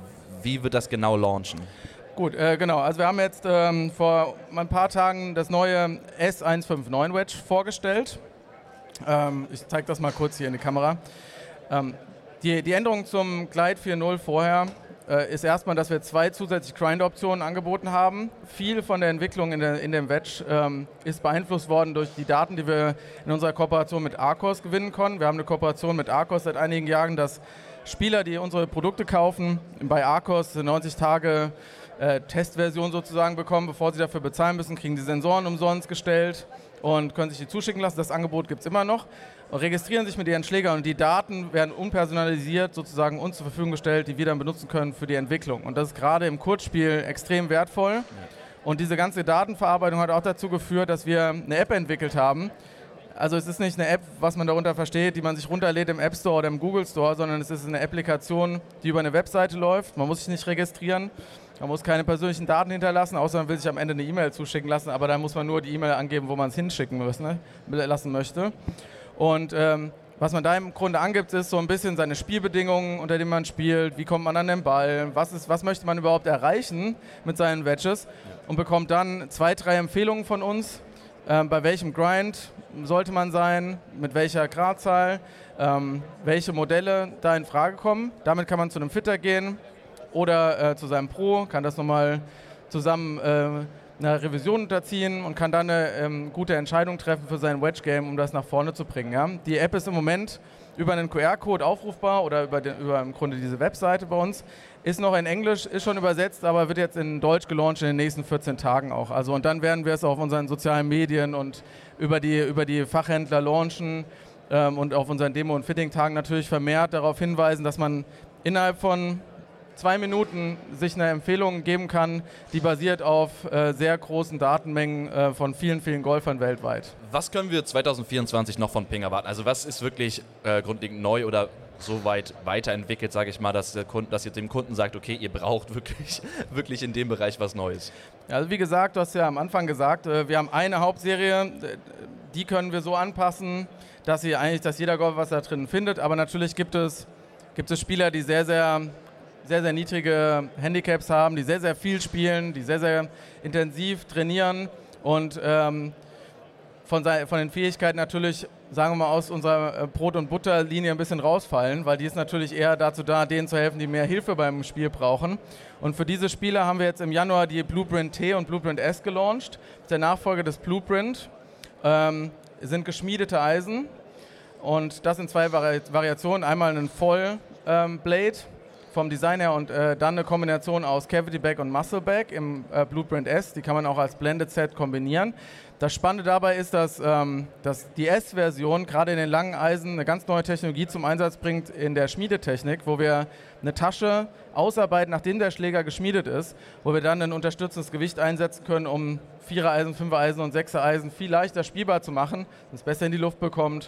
wie wird das genau launchen? Gut, äh, genau. Also wir haben jetzt ähm, vor ein paar Tagen das neue S eins fünf neun Wedge vorgestellt. Ähm, ich zeige das mal kurz hier in die Kamera. Ähm, die, die Änderung zum Glide vier Punkt null vorher äh, ist erstmal, dass wir zwei zusätzliche Grind-Optionen angeboten haben. Viel von der Entwicklung in, der, in dem Wedge ähm, ist beeinflusst worden durch die Daten, die wir in unserer Kooperation mit Arcos gewinnen konnten. Wir haben eine Kooperation mit Arcos seit einigen Jahren, dass Spieler, die unsere Produkte kaufen, bei Arcos neunzig Tage äh, Testversion sozusagen bekommen, bevor sie dafür bezahlen müssen, kriegen die Sensoren umsonst gestellt und können sich die zuschicken lassen. Das Angebot gibt es immer noch. Und registrieren sich mit ihren Schlägern und die Daten werden unpersonalisiert sozusagen uns zur Verfügung gestellt, die wir dann benutzen können für die Entwicklung. Und das ist gerade im Kurzspiel extrem wertvoll. Ja. Und diese ganze Datenverarbeitung hat auch dazu geführt, dass wir eine App entwickelt haben. Also es ist nicht eine App, was man darunter versteht, die man sich runterlädt im App Store oder im Google Store, sondern es ist eine Applikation, die über eine Webseite läuft. Man muss sich nicht registrieren. Man muss keine persönlichen Daten hinterlassen, außer man will sich am Ende eine E-Mail zuschicken lassen, aber da muss man nur die E-Mail angeben, wo man es hinschicken müssen, ne, lassen möchte. Und ähm, was man da im Grunde angibt, ist so ein bisschen seine Spielbedingungen, unter denen man spielt, wie kommt man an den Ball, was, ist, was möchte man überhaupt erreichen mit seinen Wedges und bekommt dann zwei, drei Empfehlungen von uns, ähm, bei welchem Grind sollte man sein, mit welcher Gradzahl, ähm, welche Modelle da in Frage kommen. Damit kann man zu einem Fitter gehen oder äh, zu seinem Pro, kann das nochmal zusammen äh, einer Revision unterziehen und kann dann eine ähm, gute Entscheidung treffen für sein Wedge-Game, um das nach vorne zu bringen. Ja? Die App ist im Moment über einen Q R-Code aufrufbar oder über, den, über im Grunde diese Webseite bei uns. Ist noch in Englisch, ist schon übersetzt, aber wird jetzt in Deutsch gelauncht in den nächsten vierzehn Tagen auch. Also und dann werden wir es auf unseren sozialen Medien und über die, über die Fachhändler launchen ähm, und auf unseren Demo- und Fitting-Tagen natürlich vermehrt darauf hinweisen, dass man innerhalb von zwei Minuten sich eine Empfehlung geben kann, die basiert auf äh, sehr großen Datenmengen äh, von vielen, vielen Golfern weltweit. Was können wir zwanzig vierundzwanzig noch von Ping erwarten? Also was ist wirklich äh, grundlegend neu oder so weit weiterentwickelt, sage ich mal, dass, der Kunde, dass ihr dem Kunden sagt, okay, ihr braucht wirklich, wirklich in dem Bereich was Neues? Also wie gesagt, du hast ja am Anfang gesagt, äh, wir haben eine Hauptserie, die können wir so anpassen, dass, sie eigentlich, dass jeder Golfer was da drin findet, aber natürlich gibt es, gibt es Spieler, die sehr, sehr sehr, sehr niedrige Handicaps haben, die sehr, sehr viel spielen, die sehr, sehr intensiv trainieren und ähm, von, von den Fähigkeiten natürlich, sagen wir mal, aus unserer Brot- und Butter-Linie ein bisschen rausfallen, weil die ist natürlich eher dazu da, denen zu helfen, die mehr Hilfe beim Spiel brauchen. Und für diese Spieler haben wir jetzt im Januar die Blueprint T und Blueprint S gelauncht. Der Nachfolger des Blueprint ähm, sind geschmiedete Eisen und das sind zwei Vari- Variationen. Einmal ein Voll ähm, Blade vom Design her und äh, dann eine Kombination aus Cavity Back und Muscle Back im äh, Blueprint S. Die kann man auch als Blended Set kombinieren. Das Spannende dabei ist, dass, ähm, dass die S-Version gerade in den langen Eisen eine ganz neue Technologie zum Einsatz bringt in der Schmiedetechnik, wo wir eine Tasche ausarbeiten, nachdem der Schläger geschmiedet ist, wo wir dann ein unterstützendes Gewicht einsetzen können, um Vierer-Eisen, Fünfer-Eisen und Sechser-Eisen viel leichter spielbar zu machen, dass es besser in die Luft bekommt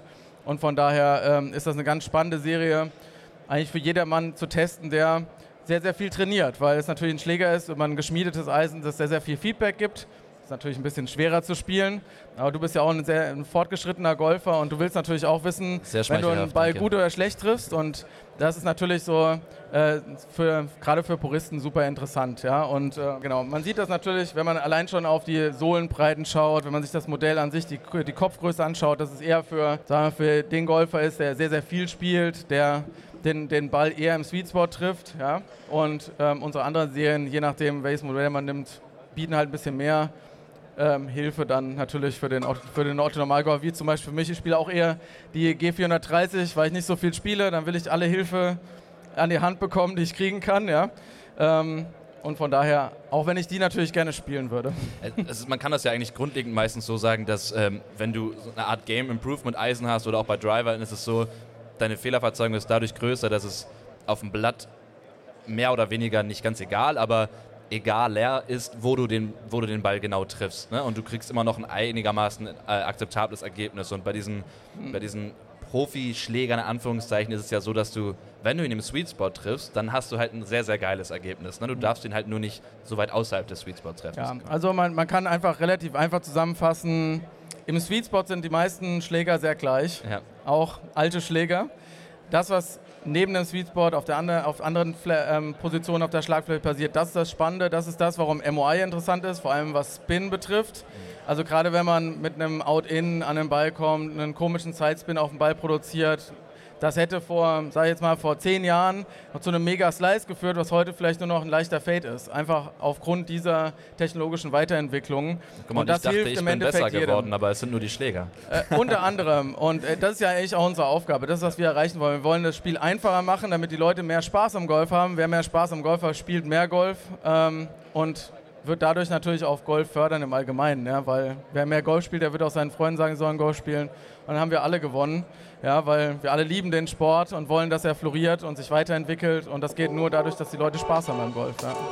Und von daher ähm, ist das eine ganz spannende Serie, eigentlich für jedermann zu testen, der sehr, sehr viel trainiert, weil es natürlich ein Schläger ist, wenn man ein geschmiedetes Eisen, das sehr, sehr viel Feedback gibt. Ist natürlich ein bisschen schwerer zu spielen, aber du bist ja auch ein sehr ein fortgeschrittener Golfer und du willst natürlich auch wissen, wenn du einen Ball gut oder schlecht triffst, und das ist natürlich so äh, für, gerade für Puristen super interessant. Ja? Und äh, genau, man sieht das natürlich, wenn man allein schon auf die Sohlenbreiten schaut, wenn man sich das Modell an sich, die, die Kopfgröße anschaut, dass es eher für, sagen wir, für den Golfer ist, der sehr, sehr viel spielt, der den, den Ball eher im Sweet Spot trifft. Ja? Und ähm, unsere anderen Serien, je nachdem welches Modell man nimmt, bieten halt ein bisschen mehr Ähm, Hilfe dann natürlich für den, für den Otto-Normalgolfer, wie zum Beispiel für mich. Ich spiele auch eher die G vierhundertdreißig, weil ich nicht so viel spiele. Dann will ich alle Hilfe an die Hand bekommen, die ich kriegen kann. Ja? Ähm, und von daher, auch wenn ich die natürlich gerne spielen würde. Also man kann das ja eigentlich grundlegend meistens so sagen, dass ähm, wenn du so eine Art Game-Improvement-Eisen hast oder auch bei Drivern, ist es so, deine Fehlerverzeugung ist dadurch größer, dass es auf dem Blatt mehr oder weniger, nicht ganz egal, aber egaler ist, wo du den, wo du den Ball genau triffst. Ne? Und du kriegst immer noch ein einigermaßen äh, akzeptables Ergebnis. Und bei diesen, mhm. bei diesen Profischlägern, in Anführungszeichen, ist es ja so, dass du, wenn du ihn im Sweet Spot triffst, dann hast du halt ein sehr, sehr geiles Ergebnis. Ne? Du mhm. darfst ihn halt nur nicht so weit außerhalb des Sweet Spot treffen. Ja, also man, man kann einfach relativ einfach zusammenfassen, im Sweet Spot sind die meisten Schläger sehr gleich, ja. Auch alte Schläger. Das, was neben dem Sweet Spot auf, der andre, auf anderen Fla- ähm, Positionen auf der Schlagfläche passiert, das ist das Spannende, das ist das, warum M O I interessant ist, vor allem was Spin betrifft. Also gerade wenn man mit einem Out-In an den Ball kommt, einen komischen Sidespin auf den Ball produziert, das hätte vor, sag ich jetzt mal, vor zehn Jahren noch zu einem Mega-Slice geführt, was heute vielleicht nur noch ein leichter Fade ist. Einfach aufgrund dieser technologischen Weiterentwicklung. Guck mal, und das ich dachte, hilft ich im bin Endeffekt besser geworden, jedem. Aber es sind nur die Schläger. Äh, unter anderem. Und äh, das ist ja eigentlich auch unsere Aufgabe. Das ist, was wir erreichen wollen. Wir wollen das Spiel einfacher machen, damit die Leute mehr Spaß am Golf haben. Wer mehr Spaß am Golf hat, spielt mehr Golf. Ähm, und wird dadurch natürlich auch Golf fördern im Allgemeinen, ja, weil wer mehr Golf spielt, der wird auch seinen Freunden sagen, sie sollen Golf spielen. Und dann haben wir alle gewonnen, ja, weil wir alle lieben den Sport und wollen, dass er floriert und sich weiterentwickelt. Und das geht nur dadurch, dass die Leute Spaß haben beim Golf. Ja.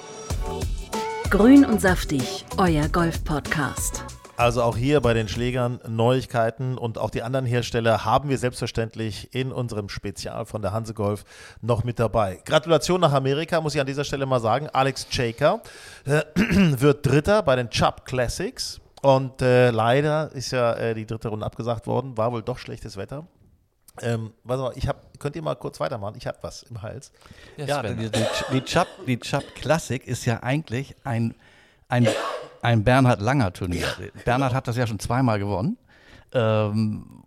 Grün und saftig, euer Golf-Podcast. Also auch hier bei den Schlägern Neuigkeiten, und auch die anderen Hersteller haben wir selbstverständlich in unserem Spezial von der Hanse Golf noch mit dabei. Gratulation nach Amerika, muss ich an dieser Stelle mal sagen. Alex Cejka äh, wird Dritter bei den Chubb Classics, und äh, leider ist ja äh, die dritte Runde abgesagt worden, war wohl doch schlechtes Wetter. Ähm, warte mal, ich hab, könnt ihr mal kurz weitermachen? Ich habe was im Hals. Ja, ja die, die, die, Chubb, die Chubb Classic ist ja eigentlich ein, ein Ein Bernhard Langer Turnier. Ja. Bernhard hat das ja schon zweimal gewonnen. Ähm,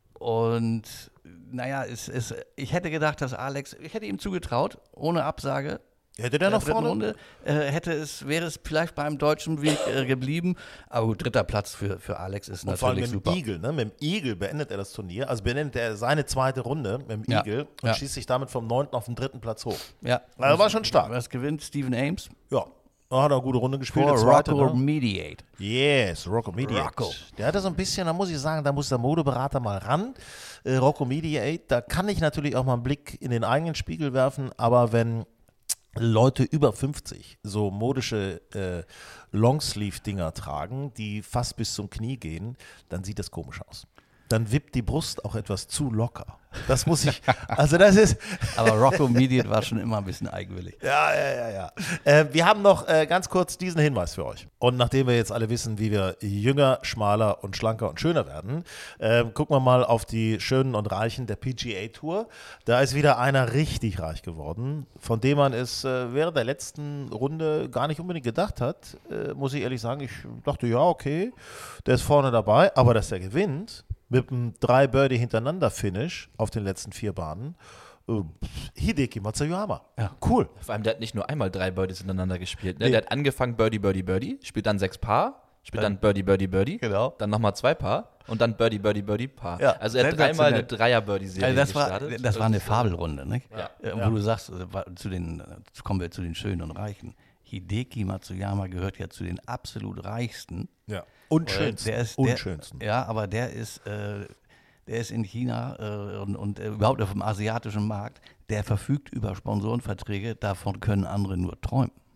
und naja, es, es, ich hätte gedacht, dass Alex, ich hätte ihm zugetraut, ohne Absage. Hätte der noch vorne? Runde, äh, hätte es, wäre es vielleicht beim deutschen Weg äh, geblieben. Aber gut, dritter Platz für, für Alex ist und natürlich vor allem mit super. Dem Eagle, ne? Mit dem Eagle beendet er das Turnier. Also beendet er seine zweite Runde mit dem ja. Eagle und ja. schießt sich damit vom neunten auf den dritten Platz hoch. Ja. Also war schon stark. Das gewinnt Stephen Ames. Ja. Oh, hat er eine gute Runde gespielt. Vor zweite, Rocco ne? Mediate. Yes, Rocco Mediate. Rocco. Der hatte so ein bisschen, da muss ich sagen, da muss der Modeberater mal ran. Äh, Rocco Mediate, da kann ich natürlich auch mal einen Blick in den eigenen Spiegel werfen, aber wenn Leute über fünfzig so modische äh, Longsleeve-Dinger tragen, die fast bis zum Knie gehen, dann sieht das komisch aus. Dann wippt die Brust auch etwas zu locker. Das muss ich, also das ist... Aber Rocco Mediate war schon immer ein bisschen eigenwillig. Ja, ja, ja, ja. Äh, wir haben noch äh, ganz kurz diesen Hinweis für euch. Und nachdem wir jetzt alle wissen, wie wir jünger, schmaler und schlanker und schöner werden, äh, gucken wir mal auf die Schönen und Reichen der P G A Tour. Da ist wieder einer richtig reich geworden, von dem man es äh, während der letzten Runde gar nicht unbedingt gedacht hat. Äh, muss ich ehrlich sagen, ich dachte, ja, okay, der ist vorne dabei, aber dass der gewinnt... mit einem drei Birdie hintereinander Finish auf den letzten vier Bahnen. Uh, Hideki Matsuyama. Ja. Cool. Vor allem, der hat nicht nur einmal drei Birdies hintereinander gespielt. Ne? Nee. Der hat angefangen Birdie, Birdie, Birdie, spielt dann sechs Paar, spielt dann, dann Birdie, Birdie, Birdie, genau. Dann nochmal zwei Paar und dann Birdie, Birdie, Birdie, Paar. Ja. Also er hat dreimal eine Dreier-Birdie-Serie also das gestartet. War, das war eine Fabelrunde, nicht? Ja. Äh, wo ja. du sagst, zu den, kommen wir zu den Schönen und Reichen. Hideki Matsuyama gehört ja zu den absolut reichsten. Ja. Und schönsten. Der ist, und der, schönsten. Ja, aber der ist... Äh, Der ist in China äh, und, und äh, überhaupt auf dem asiatischen Markt, der verfügt über Sponsorenverträge, davon können andere nur träumen.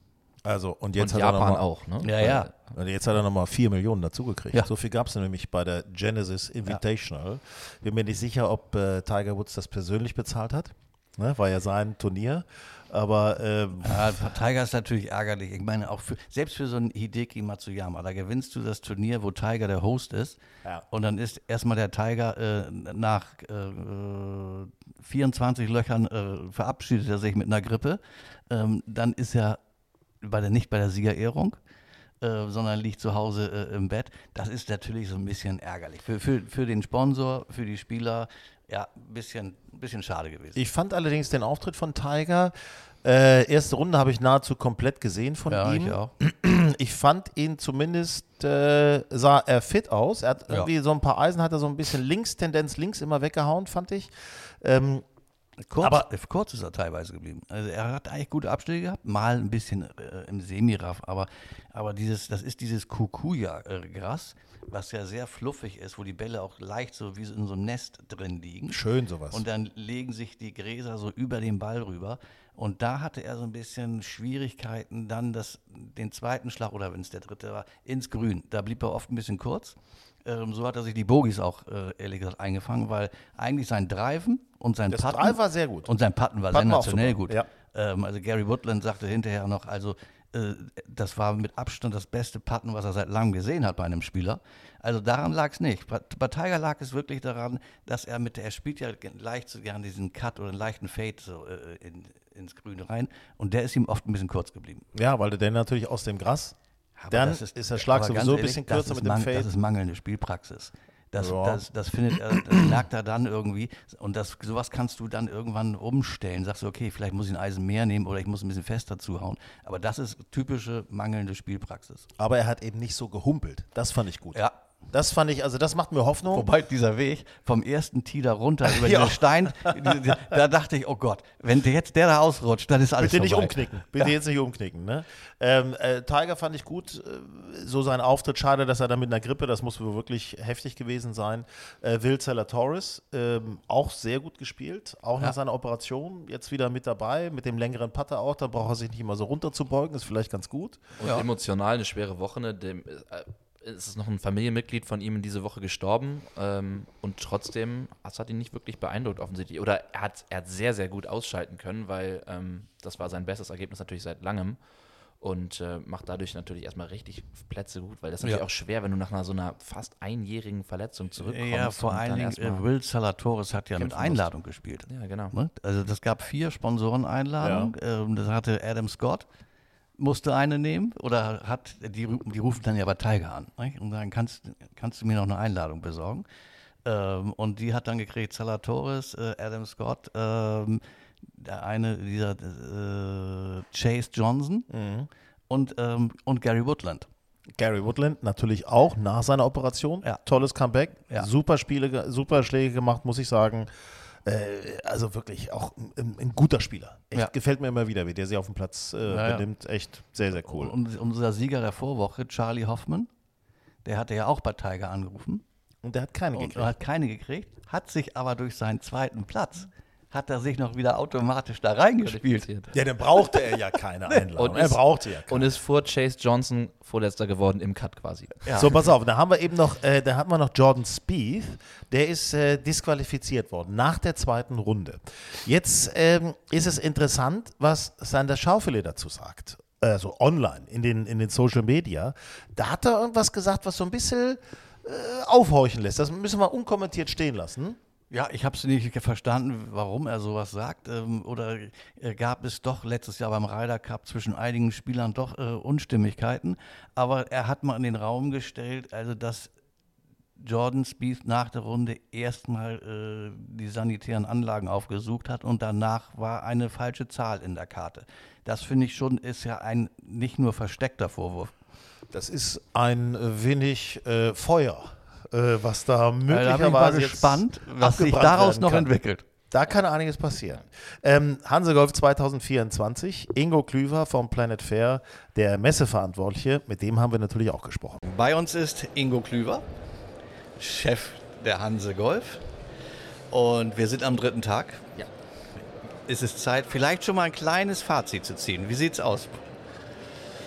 Also, und jetzt Und hat Japan er noch mal, auch, ne? Ja, ja. Und jetzt hat er nochmal vier Millionen dazugekriegt. Ja. So viel gab es nämlich bei der Genesis Invitational. Bin mir nicht sicher, ob äh, Tiger Woods das persönlich bezahlt hat. Ne? War ja sein Turnier. Aber ähm, Ja, Tiger ist natürlich ärgerlich. Ich meine, auch für, selbst für so einen Hideki Matsuyama, da gewinnst du das Turnier, wo Tiger der Host ist. Ja. Und dann ist erstmal der Tiger äh, nach äh, vierundzwanzig Löchern äh, verabschiedet er sich mit einer Grippe. Ähm, dann ist er bei der, nicht bei der Siegerehrung, äh, sondern liegt zu Hause äh, im Bett. Das ist natürlich so ein bisschen ärgerlich. Für, für, für den Sponsor, für die Spieler, ja, ein bisschen, bisschen schade gewesen. ich fand allerdings den Auftritt von Tiger, äh, erste Runde habe ich nahezu komplett gesehen von ja, ihm. ich auch. Ich fand ihn zumindest, äh, sah er fit aus. Er hat Ja. irgendwie so ein paar Eisen, hat er so ein bisschen links, Tendenz links immer weggehauen, fand ich. Ähm, Kurz, Aber- äh, kurz ist er teilweise geblieben. Also er hat eigentlich gute Abschläge gehabt, mal ein bisschen äh, im Semiraff, aber, aber dieses, das ist dieses Kukuya-Gras, was ja sehr fluffig ist, wo die Bälle auch leicht so wie so in so einem Nest drin liegen. schön sowas. Und dann legen sich die Gräser so über den Ball rüber. Und da hatte er so ein bisschen Schwierigkeiten, dann das, den zweiten Schlag, oder wenn es der dritte war, ins Grün. Da blieb er oft ein bisschen kurz. Ähm, so hat er sich die Bogies auch, äh, ehrlich gesagt, eingefangen, weil eigentlich sein Driven und sein das Putten Drive war sehr gut. und sein Putten war Putten war auch sensationell super, gut. ja. Ähm, also Gary Woodland sagte hinterher noch, also äh, das war mit Abstand das beste Putten, was er seit langem gesehen hat bei einem Spieler. Also daran lag es nicht. Bei, bei Tiger lag es wirklich daran, dass er mit der, er spielt ja ge- leicht so gern diesen Cut oder einen leichten Fade so äh, in, ins Grüne rein und der ist ihm oft ein bisschen kurz geblieben. Ja, weil du dann natürlich aus dem Gras, Aber dann das ist, der Schlag aber ganz sowieso ein ehrlich, bisschen das kürzer ist mit dem mang- Fade. Das ist mangelnde Spielpraxis. Das, Ja. das, das findet er, das merkt er dann irgendwie. Und das, sowas kannst du dann irgendwann umstellen. Sagst du, okay, vielleicht muss ich ein Eisen mehr nehmen oder ich muss ein bisschen fester zuhauen. Aber das ist typische mangelnde Spielpraxis. Aber er hat eben nicht so gehumpelt. Das fand ich gut. Ja. Das fand ich, also das macht mir Hoffnung. Wobei dieser Weg vom ersten Tee da runter über Ja. diesen Stein, die- die- da dachte ich, oh Gott, wenn der jetzt der da ausrutscht, dann ist alles Bitte nicht vorbei. umknicken. Bitte jetzt nicht umknicken. Ne? Ähm, äh, Tiger fand ich gut. Äh, so sein Auftritt. Schade, dass er da mit einer Grippe, das muss wohl wirklich heftig gewesen sein. Äh, Will Zalatoris, ähm, auch sehr gut gespielt. Auch nach Ja. seiner Operation. Jetzt wieder mit dabei. Mit dem längeren Putter auch. Da braucht er sich nicht immer so runterzubeugen. Ist vielleicht ganz gut. Und Ja. emotional eine schwere Woche. Ne? Dem, äh, es ist noch ein Familienmitglied von ihm diese Woche gestorben. Ähm, und trotzdem, das hat ihn nicht wirklich beeindruckt offensichtlich. Oder er hat, er hat sehr, sehr gut ausschalten können, weil ähm, das war sein bestes Ergebnis natürlich seit langem. Und äh, macht dadurch natürlich erstmal richtig Plätze gut, weil das ist natürlich Ja. auch schwer, wenn du nach einer so einer fast einjährigen Verletzung zurückkommst. Ja, vor und allen dann Dingen, erstmal- äh, Will Zalatoris hat ja mit kämpfen Einladung gespielt. Ja, genau. Ne? Also das gab vier Sponsoreneinladungen. Ähm, das hatte Adam Scott, musste eine nehmen oder hat, die, ru- die rufen dann ja bei Tiger an, nicht? Und sagen, kannst, kannst du mir noch eine Einladung besorgen? Ähm, und die hat dann gekriegt Zalatoris, äh, Adam Scott, ähm, der eine, dieser äh, Chase Johnson und, ähm, und Gary Woodland. Gary Woodland natürlich auch nach seiner Operation. Ja. Tolles Comeback. Ja. Super Spiele, ge- super Schläge gemacht, muss ich sagen. Äh, also wirklich auch ein, ein guter Spieler. Echt, Ja. gefällt mir immer wieder, wie der sich auf dem Platz äh, Ja, ja. benimmt. Echt sehr, sehr cool. Und unser Sieger der Vorwoche, Charlie Hoffman, der hatte ja auch bei Tiger angerufen. Und der hat keine Und gekriegt. er hat keine gekriegt, hat sich aber durch seinen zweiten Platz, hat er sich noch wieder automatisch da reingespielt. Ja, dann brauchte er ja keine Einladung. Und er ist- brauchte ja keine. Und ist vor Chase Johnson Vorletzter geworden im Cut quasi. Ja. So, pass auf, da haben wir eben noch, äh, da hatten wir noch Jordan Spieth, der ist äh, disqualifiziert worden nach der zweiten Runde. Jetzt ähm, ist es interessant, was Sander Schauffele dazu sagt. Also online, in den, in den Social Media. Da hat er irgendwas gesagt, was so ein bisschen äh, aufhorchen lässt. Das müssen wir unkommentiert stehen lassen. Ja, ich habe es nicht verstanden, warum er sowas sagt. Ähm, oder äh, gab es doch letztes Jahr beim Ryder Cup zwischen einigen Spielern doch äh, Unstimmigkeiten. Aber er hat mal in den Raum gestellt, also dass Jordan Spieth nach der Runde erstmal äh, die sanitären Anlagen aufgesucht hat und danach war eine falsche Zahl in der Karte. Das finde ich schon, ist ja ein nicht nur versteckter Vorwurf. Das ist ein wenig äh, Feuer, äh, was da Da bin ich mal möglicherweise jetzt gespannt, was sich abgebrannt daraus werden noch kann. entwickelt. Da kann einiges passieren. Ähm, Hansegolf zwanzig vierundzwanzig, Ingo Klüver vom Planet Fair, der Messeverantwortliche, mit dem haben wir natürlich auch gesprochen. Bei uns ist Ingo Klüver, Chef der Hanse Golf. Und wir sind am dritten Tag. Ja. Es ist Zeit, vielleicht schon mal ein kleines Fazit zu ziehen. Wie sieht's aus?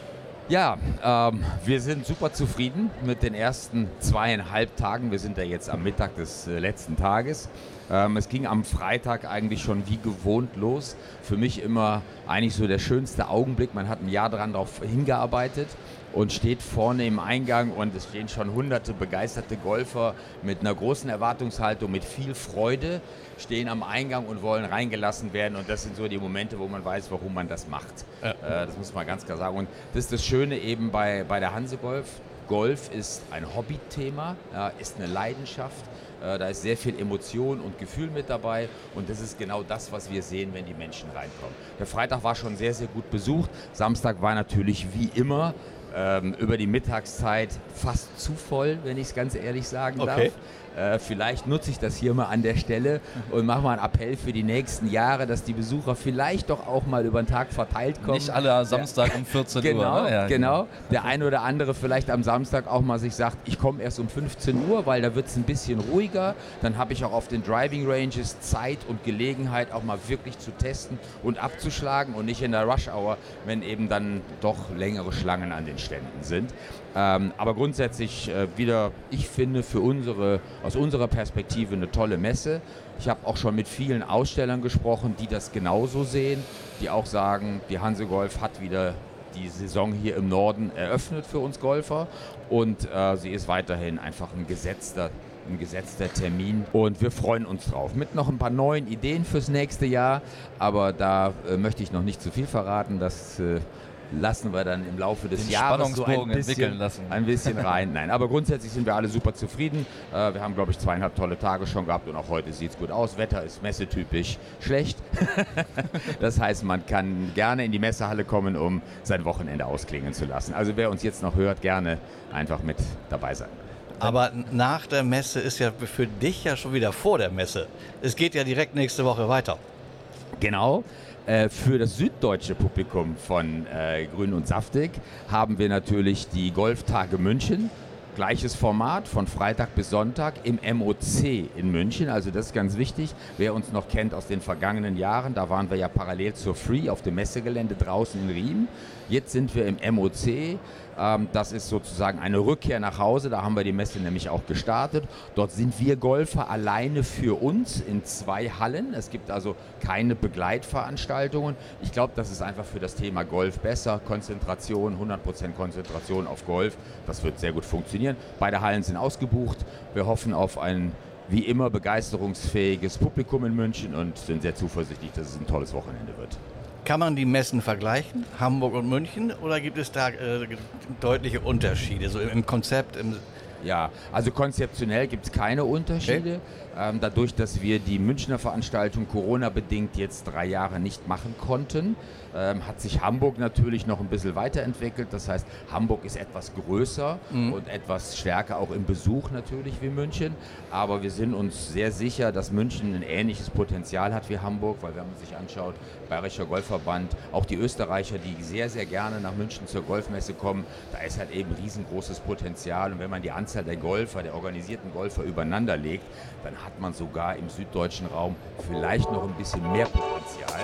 Ja, ähm, wir sind super zufrieden mit den ersten zweieinhalb Tagen. Wir sind ja jetzt am Mittag des äh, letzten Tages. Ähm, es ging am Freitag eigentlich schon wie gewohnt los. Für mich immer eigentlich so der schönste Augenblick. Man hat ein Jahr daran darauf hingearbeitet und steht vorne im Eingang und es stehen schon hunderte begeisterte Golfer mit einer großen Erwartungshaltung, mit viel Freude, stehen am Eingang und wollen reingelassen werden und das sind so die Momente, wo man weiß, warum man das macht. Ja. Äh, das muss man ganz klar sagen und das ist das Schöne eben bei, bei der Hanse Golf. Golf ist ein Hobbythema, ja, ist eine Leidenschaft. Äh, da ist sehr viel Emotion und Gefühl mit dabei und das ist genau das, was wir sehen, wenn die Menschen reinkommen. Der Freitag war schon sehr, sehr gut besucht. Samstag war natürlich wie immer ähm, über die Mittagszeit fast zu voll, wenn ich es ganz ehrlich sagen okay. darf. Äh, vielleicht nutze ich das hier mal an der Stelle und mache mal einen Appell für die nächsten Jahre, dass die Besucher vielleicht doch auch mal über den Tag verteilt kommen. Nicht alle Samstag um vierzehn genau, Uhr. Ne? Ja, genau. Der eine oder andere vielleicht am Samstag auch mal sich sagt, ich komme erst um fünfzehn Uhr, weil da wird es ein bisschen ruhiger. Dann habe ich auch auf den Driving Ranges Zeit und Gelegenheit, auch mal wirklich zu testen und abzuschlagen und nicht in der Rush Hour, wenn eben dann doch längere Schlangen an den Ständen sind. Ähm, aber grundsätzlich äh, wieder, ich finde, für unsere, aus unserer Perspektive eine tolle Messe. Ich habe auch schon mit vielen Ausstellern gesprochen, die das genauso sehen, die auch sagen, die Hanse Golf hat wieder die Saison hier im Norden eröffnet für uns Golfer und äh, sie ist weiterhin einfach ein gesetzter, ein gesetzter Termin und wir freuen uns drauf. Mit noch ein paar neuen Ideen fürs nächste Jahr, aber da äh, möchte ich noch nicht zu viel verraten, dass äh, lassen wir dann im Laufe des Den Jahres so ein bisschen, entwickeln lassen. ein bisschen rein. Nein, aber grundsätzlich sind wir alle super zufrieden. Äh, wir haben, glaube ich, zweieinhalb tolle Tage schon gehabt und auch heute sieht es gut aus. Wetter ist messetypisch schlecht. Das heißt, man kann gerne in die Messehalle kommen, um sein Wochenende ausklingen zu lassen. Also wer uns jetzt noch hört, gerne einfach mit dabei sein. Aber nach der Messe ist ja für dich ja schon wieder vor der Messe. Es geht ja direkt nächste Woche weiter. Genau. Äh, für das süddeutsche Publikum von äh, Grün und Saftig haben wir natürlich die Golftage München. Gleiches Format von Freitag bis Sonntag im M O C in München. Also das ist ganz wichtig. Wer uns noch kennt aus den vergangenen Jahren, da waren wir ja parallel zur Free auf dem Messegelände draußen in Riem. Jetzt sind wir im M O C. Ähm, das ist sozusagen eine Rückkehr nach Hause. Da haben wir die Messe nämlich auch gestartet. Dort sind wir Golfer alleine für uns in zwei Hallen. Es gibt also keine Begleitveranstaltungen. Ich glaube, das ist einfach für das Thema Golf besser. Konzentration, hundert Prozent Konzentration auf Golf. Das wird sehr gut funktionieren. Beide Hallen sind ausgebucht. Wir hoffen auf ein wie immer begeisterungsfähiges Publikum in München und sind sehr zuversichtlich, dass es ein tolles Wochenende wird. Kann man die Messen vergleichen, Hamburg und München, oder gibt es da äh, deutliche Unterschiede, so im Konzept? Im ja, also konzeptionell gibt es keine Unterschiede. Okay. Ähm, dadurch, dass wir die Münchner Veranstaltung Corona-bedingt jetzt drei Jahre nicht machen konnten, ähm, hat sich Hamburg natürlich noch ein bisschen weiterentwickelt. Das heißt, Hamburg ist etwas größer mhm. und etwas stärker auch im Besuch natürlich wie München. Aber wir sind uns sehr sicher, dass München ein ähnliches Potenzial hat wie Hamburg, weil wenn man sich anschaut, Bayerischer Golfverband, auch die Österreicher, die sehr, sehr gerne nach München zur Golfmesse kommen, da ist halt eben riesengroßes Potenzial. Und wenn man die Anzahl der Golfer, der organisierten Golfer übereinander legt, dann hat man sogar im süddeutschen Raum vielleicht noch ein bisschen mehr Potenzial.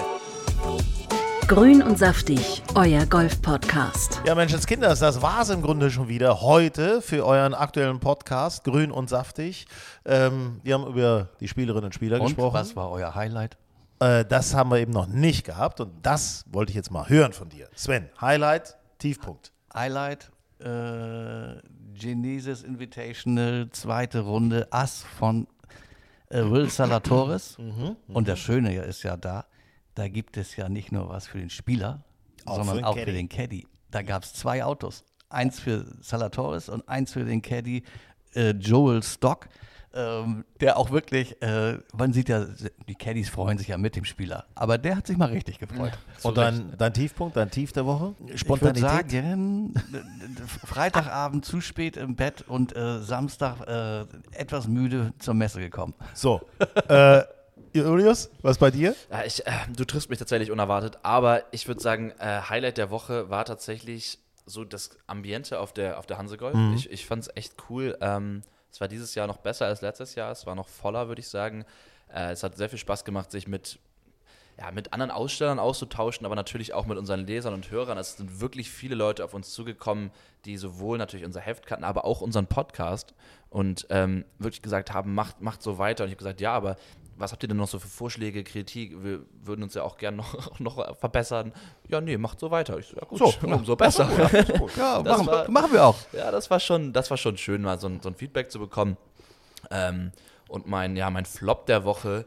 Grün und saftig, euer Golf-Podcast. Ja, Menschenskinders, das war es im Grunde schon wieder heute für euren aktuellen Podcast, Grün und saftig. Ähm, wir haben über die Spielerinnen und Spieler und gesprochen. Was war euer Highlight? Äh, das haben wir eben noch nicht gehabt und das wollte ich jetzt mal hören von dir. Sven, Highlight, Tiefpunkt. Highlight, äh, Genesis Invitational, zweite Runde, Ass von äh, Will Zalatoris. mhm, und das Schöne ist ja da, da gibt es ja nicht nur was für den Spieler, auch sondern für auch Caddy. für den Caddy. Da gab es zwei Autos. Eins für Zalatoris und eins für den Caddy äh, Joel Stock. Ähm, der auch wirklich, äh, man sieht ja, die Caddies freuen sich ja mit dem Spieler, aber der hat sich mal richtig gefreut. Ja, und dein, dein Tiefpunkt, dein Tief der Woche? Spontanität? Ich würde sagen, Freitagabend zu spät im Bett und äh, Samstag äh, etwas müde zur Messe gekommen. So, äh, Julius, was bei dir? Ja, ich, äh, du triffst mich tatsächlich unerwartet, aber ich würde sagen, äh, Highlight der Woche war tatsächlich so das Ambiente auf der, auf der Hanse Golf. Mhm. Ich, ich fand es echt cool. Ähm, Es war dieses Jahr noch besser als letztes Jahr. Es war noch voller, würde ich sagen. Äh, es hat sehr viel Spaß gemacht, sich mit ja, mit anderen Ausstellern auszutauschen, aber natürlich auch mit unseren Lesern und Hörern. Es sind wirklich viele Leute auf uns zugekommen, die sowohl natürlich unser Heft kannten, aber auch unseren Podcast und ähm, wirklich gesagt haben, macht, macht so weiter. Und ich habe gesagt, ja, aber was habt ihr denn noch so für Vorschläge, Kritik? Wir würden uns ja auch gerne noch, noch verbessern. Ja, nee, macht so weiter. Ich so, ja gut, So, umso besser. Ja, Das machen, war- machen wir auch. Ja, das war schon, das war schon schön, mal so ein, so ein Feedback zu bekommen. Ähm, und mein, ja, mein Flop der Woche,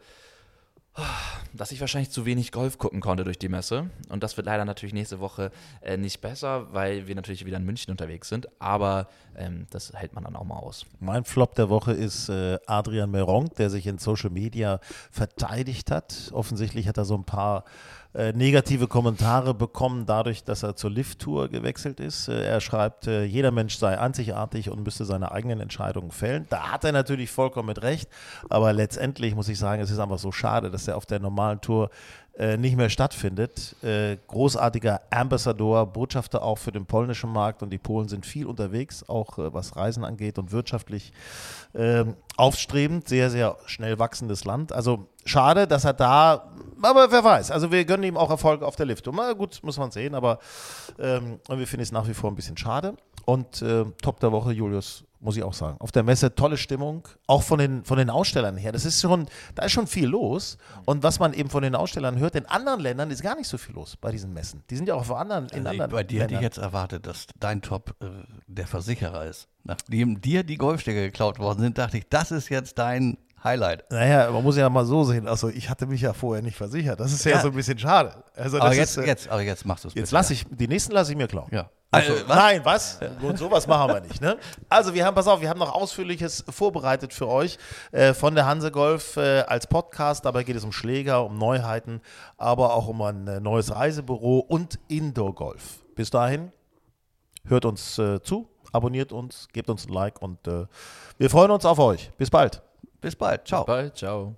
dass ich wahrscheinlich zu wenig Golf gucken konnte durch die Messe. Und das wird leider natürlich nächste Woche äh, nicht besser, weil wir natürlich wieder in München unterwegs sind. Aber ähm, das hält man dann auch mal aus. Mein Flop der Woche ist äh, Adrian Meronk, der sich in Social Media verteidigt hat. Offensichtlich hat er so ein paar äh, negative Kommentare bekommen, dadurch, dass er zur Lift-Tour gewechselt ist. Äh, er schreibt, äh, jeder Mensch sei einzigartig und müsste seine eigenen Entscheidungen fällen. Da hat er natürlich vollkommen mit recht. Aber letztendlich muss ich sagen, es ist einfach so schade, dass er auf der normalen Tour äh, nicht mehr stattfindet. Äh, großartiger Ambassador, Botschafter auch für den polnischen Markt, und die Polen sind viel unterwegs, auch äh, was Reisen angeht und wirtschaftlich äh, aufstrebend, sehr, sehr schnell wachsendes Land. Also schade, dass er da, aber wer weiß, also wir gönnen ihm auch Erfolg auf der Lift. Na gut, muss man sehen, aber ähm, wir finden es nach wie vor ein bisschen schade. Und äh, Top der Woche, Julius, muss ich auch sagen. Auf der Messe tolle Stimmung, auch von den, von den Ausstellern her. Das ist schon, da ist schon viel los. Und was man eben von den Ausstellern hört, in anderen Ländern ist gar nicht so viel los bei diesen Messen. Die sind ja auch auf anderen, in Also ich, anderen bei dir hätte ich Ländern. jetzt erwartet, dass dein Top äh, der Versicherer ist. Nachdem dir die Golfstecker geklaut worden sind, dachte ich, das ist jetzt dein Highlight. Naja, man muss ja mal so sehen, also ich hatte mich ja vorher nicht versichert. Das ist ja, Ja. so ein bisschen schade. Also Aber das jetzt, ist, äh, jetzt, aber jetzt machst du es Jetzt lasse ich, die nächsten lasse ich mir klauen. Ja. Also, Also, was? nein, was? Gut, sowas machen wir nicht. Ne? Also wir haben, pass auf, wir haben noch Ausführliches vorbereitet für euch äh, von der Hanse Golf äh, als Podcast. Dabei geht es um Schläger, um Neuheiten, aber auch um ein äh, neues Reisebüro und Indoor-Golf. Bis dahin, hört uns äh, zu, abonniert uns, gebt uns ein Like und äh, wir freuen uns auf euch. Bis bald. Bis bald. Ciao. Bye, ciao.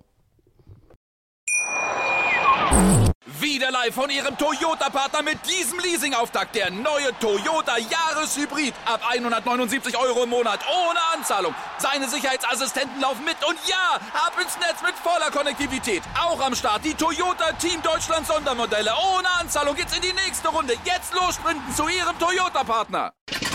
Wieder live von Ihrem Toyota-Partner mit diesem Leasing-Auftakt. Der neue Toyota Jahreshybrid. Ab hundertneunundsiebzig Euro im Monat. Ohne Anzahlung. Seine Sicherheitsassistenten laufen mit. Und ja, ab ins Netz mit voller Konnektivität. Auch am Start die Toyota Team Deutschland Sondermodelle. Ohne Anzahlung geht's in die nächste Runde. Jetzt los sprinten zu Ihrem Toyota-Partner.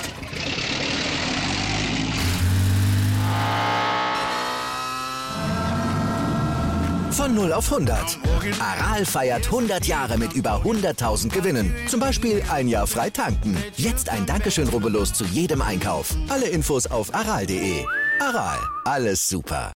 Von null auf hundert. Aral feiert hundert Jahre mit über hunderttausend Gewinnen. Zum Beispiel ein Jahr frei tanken. Jetzt ein Dankeschön, rubbellos zu jedem Einkauf. Alle Infos auf aral punkt de. Aral, alles super.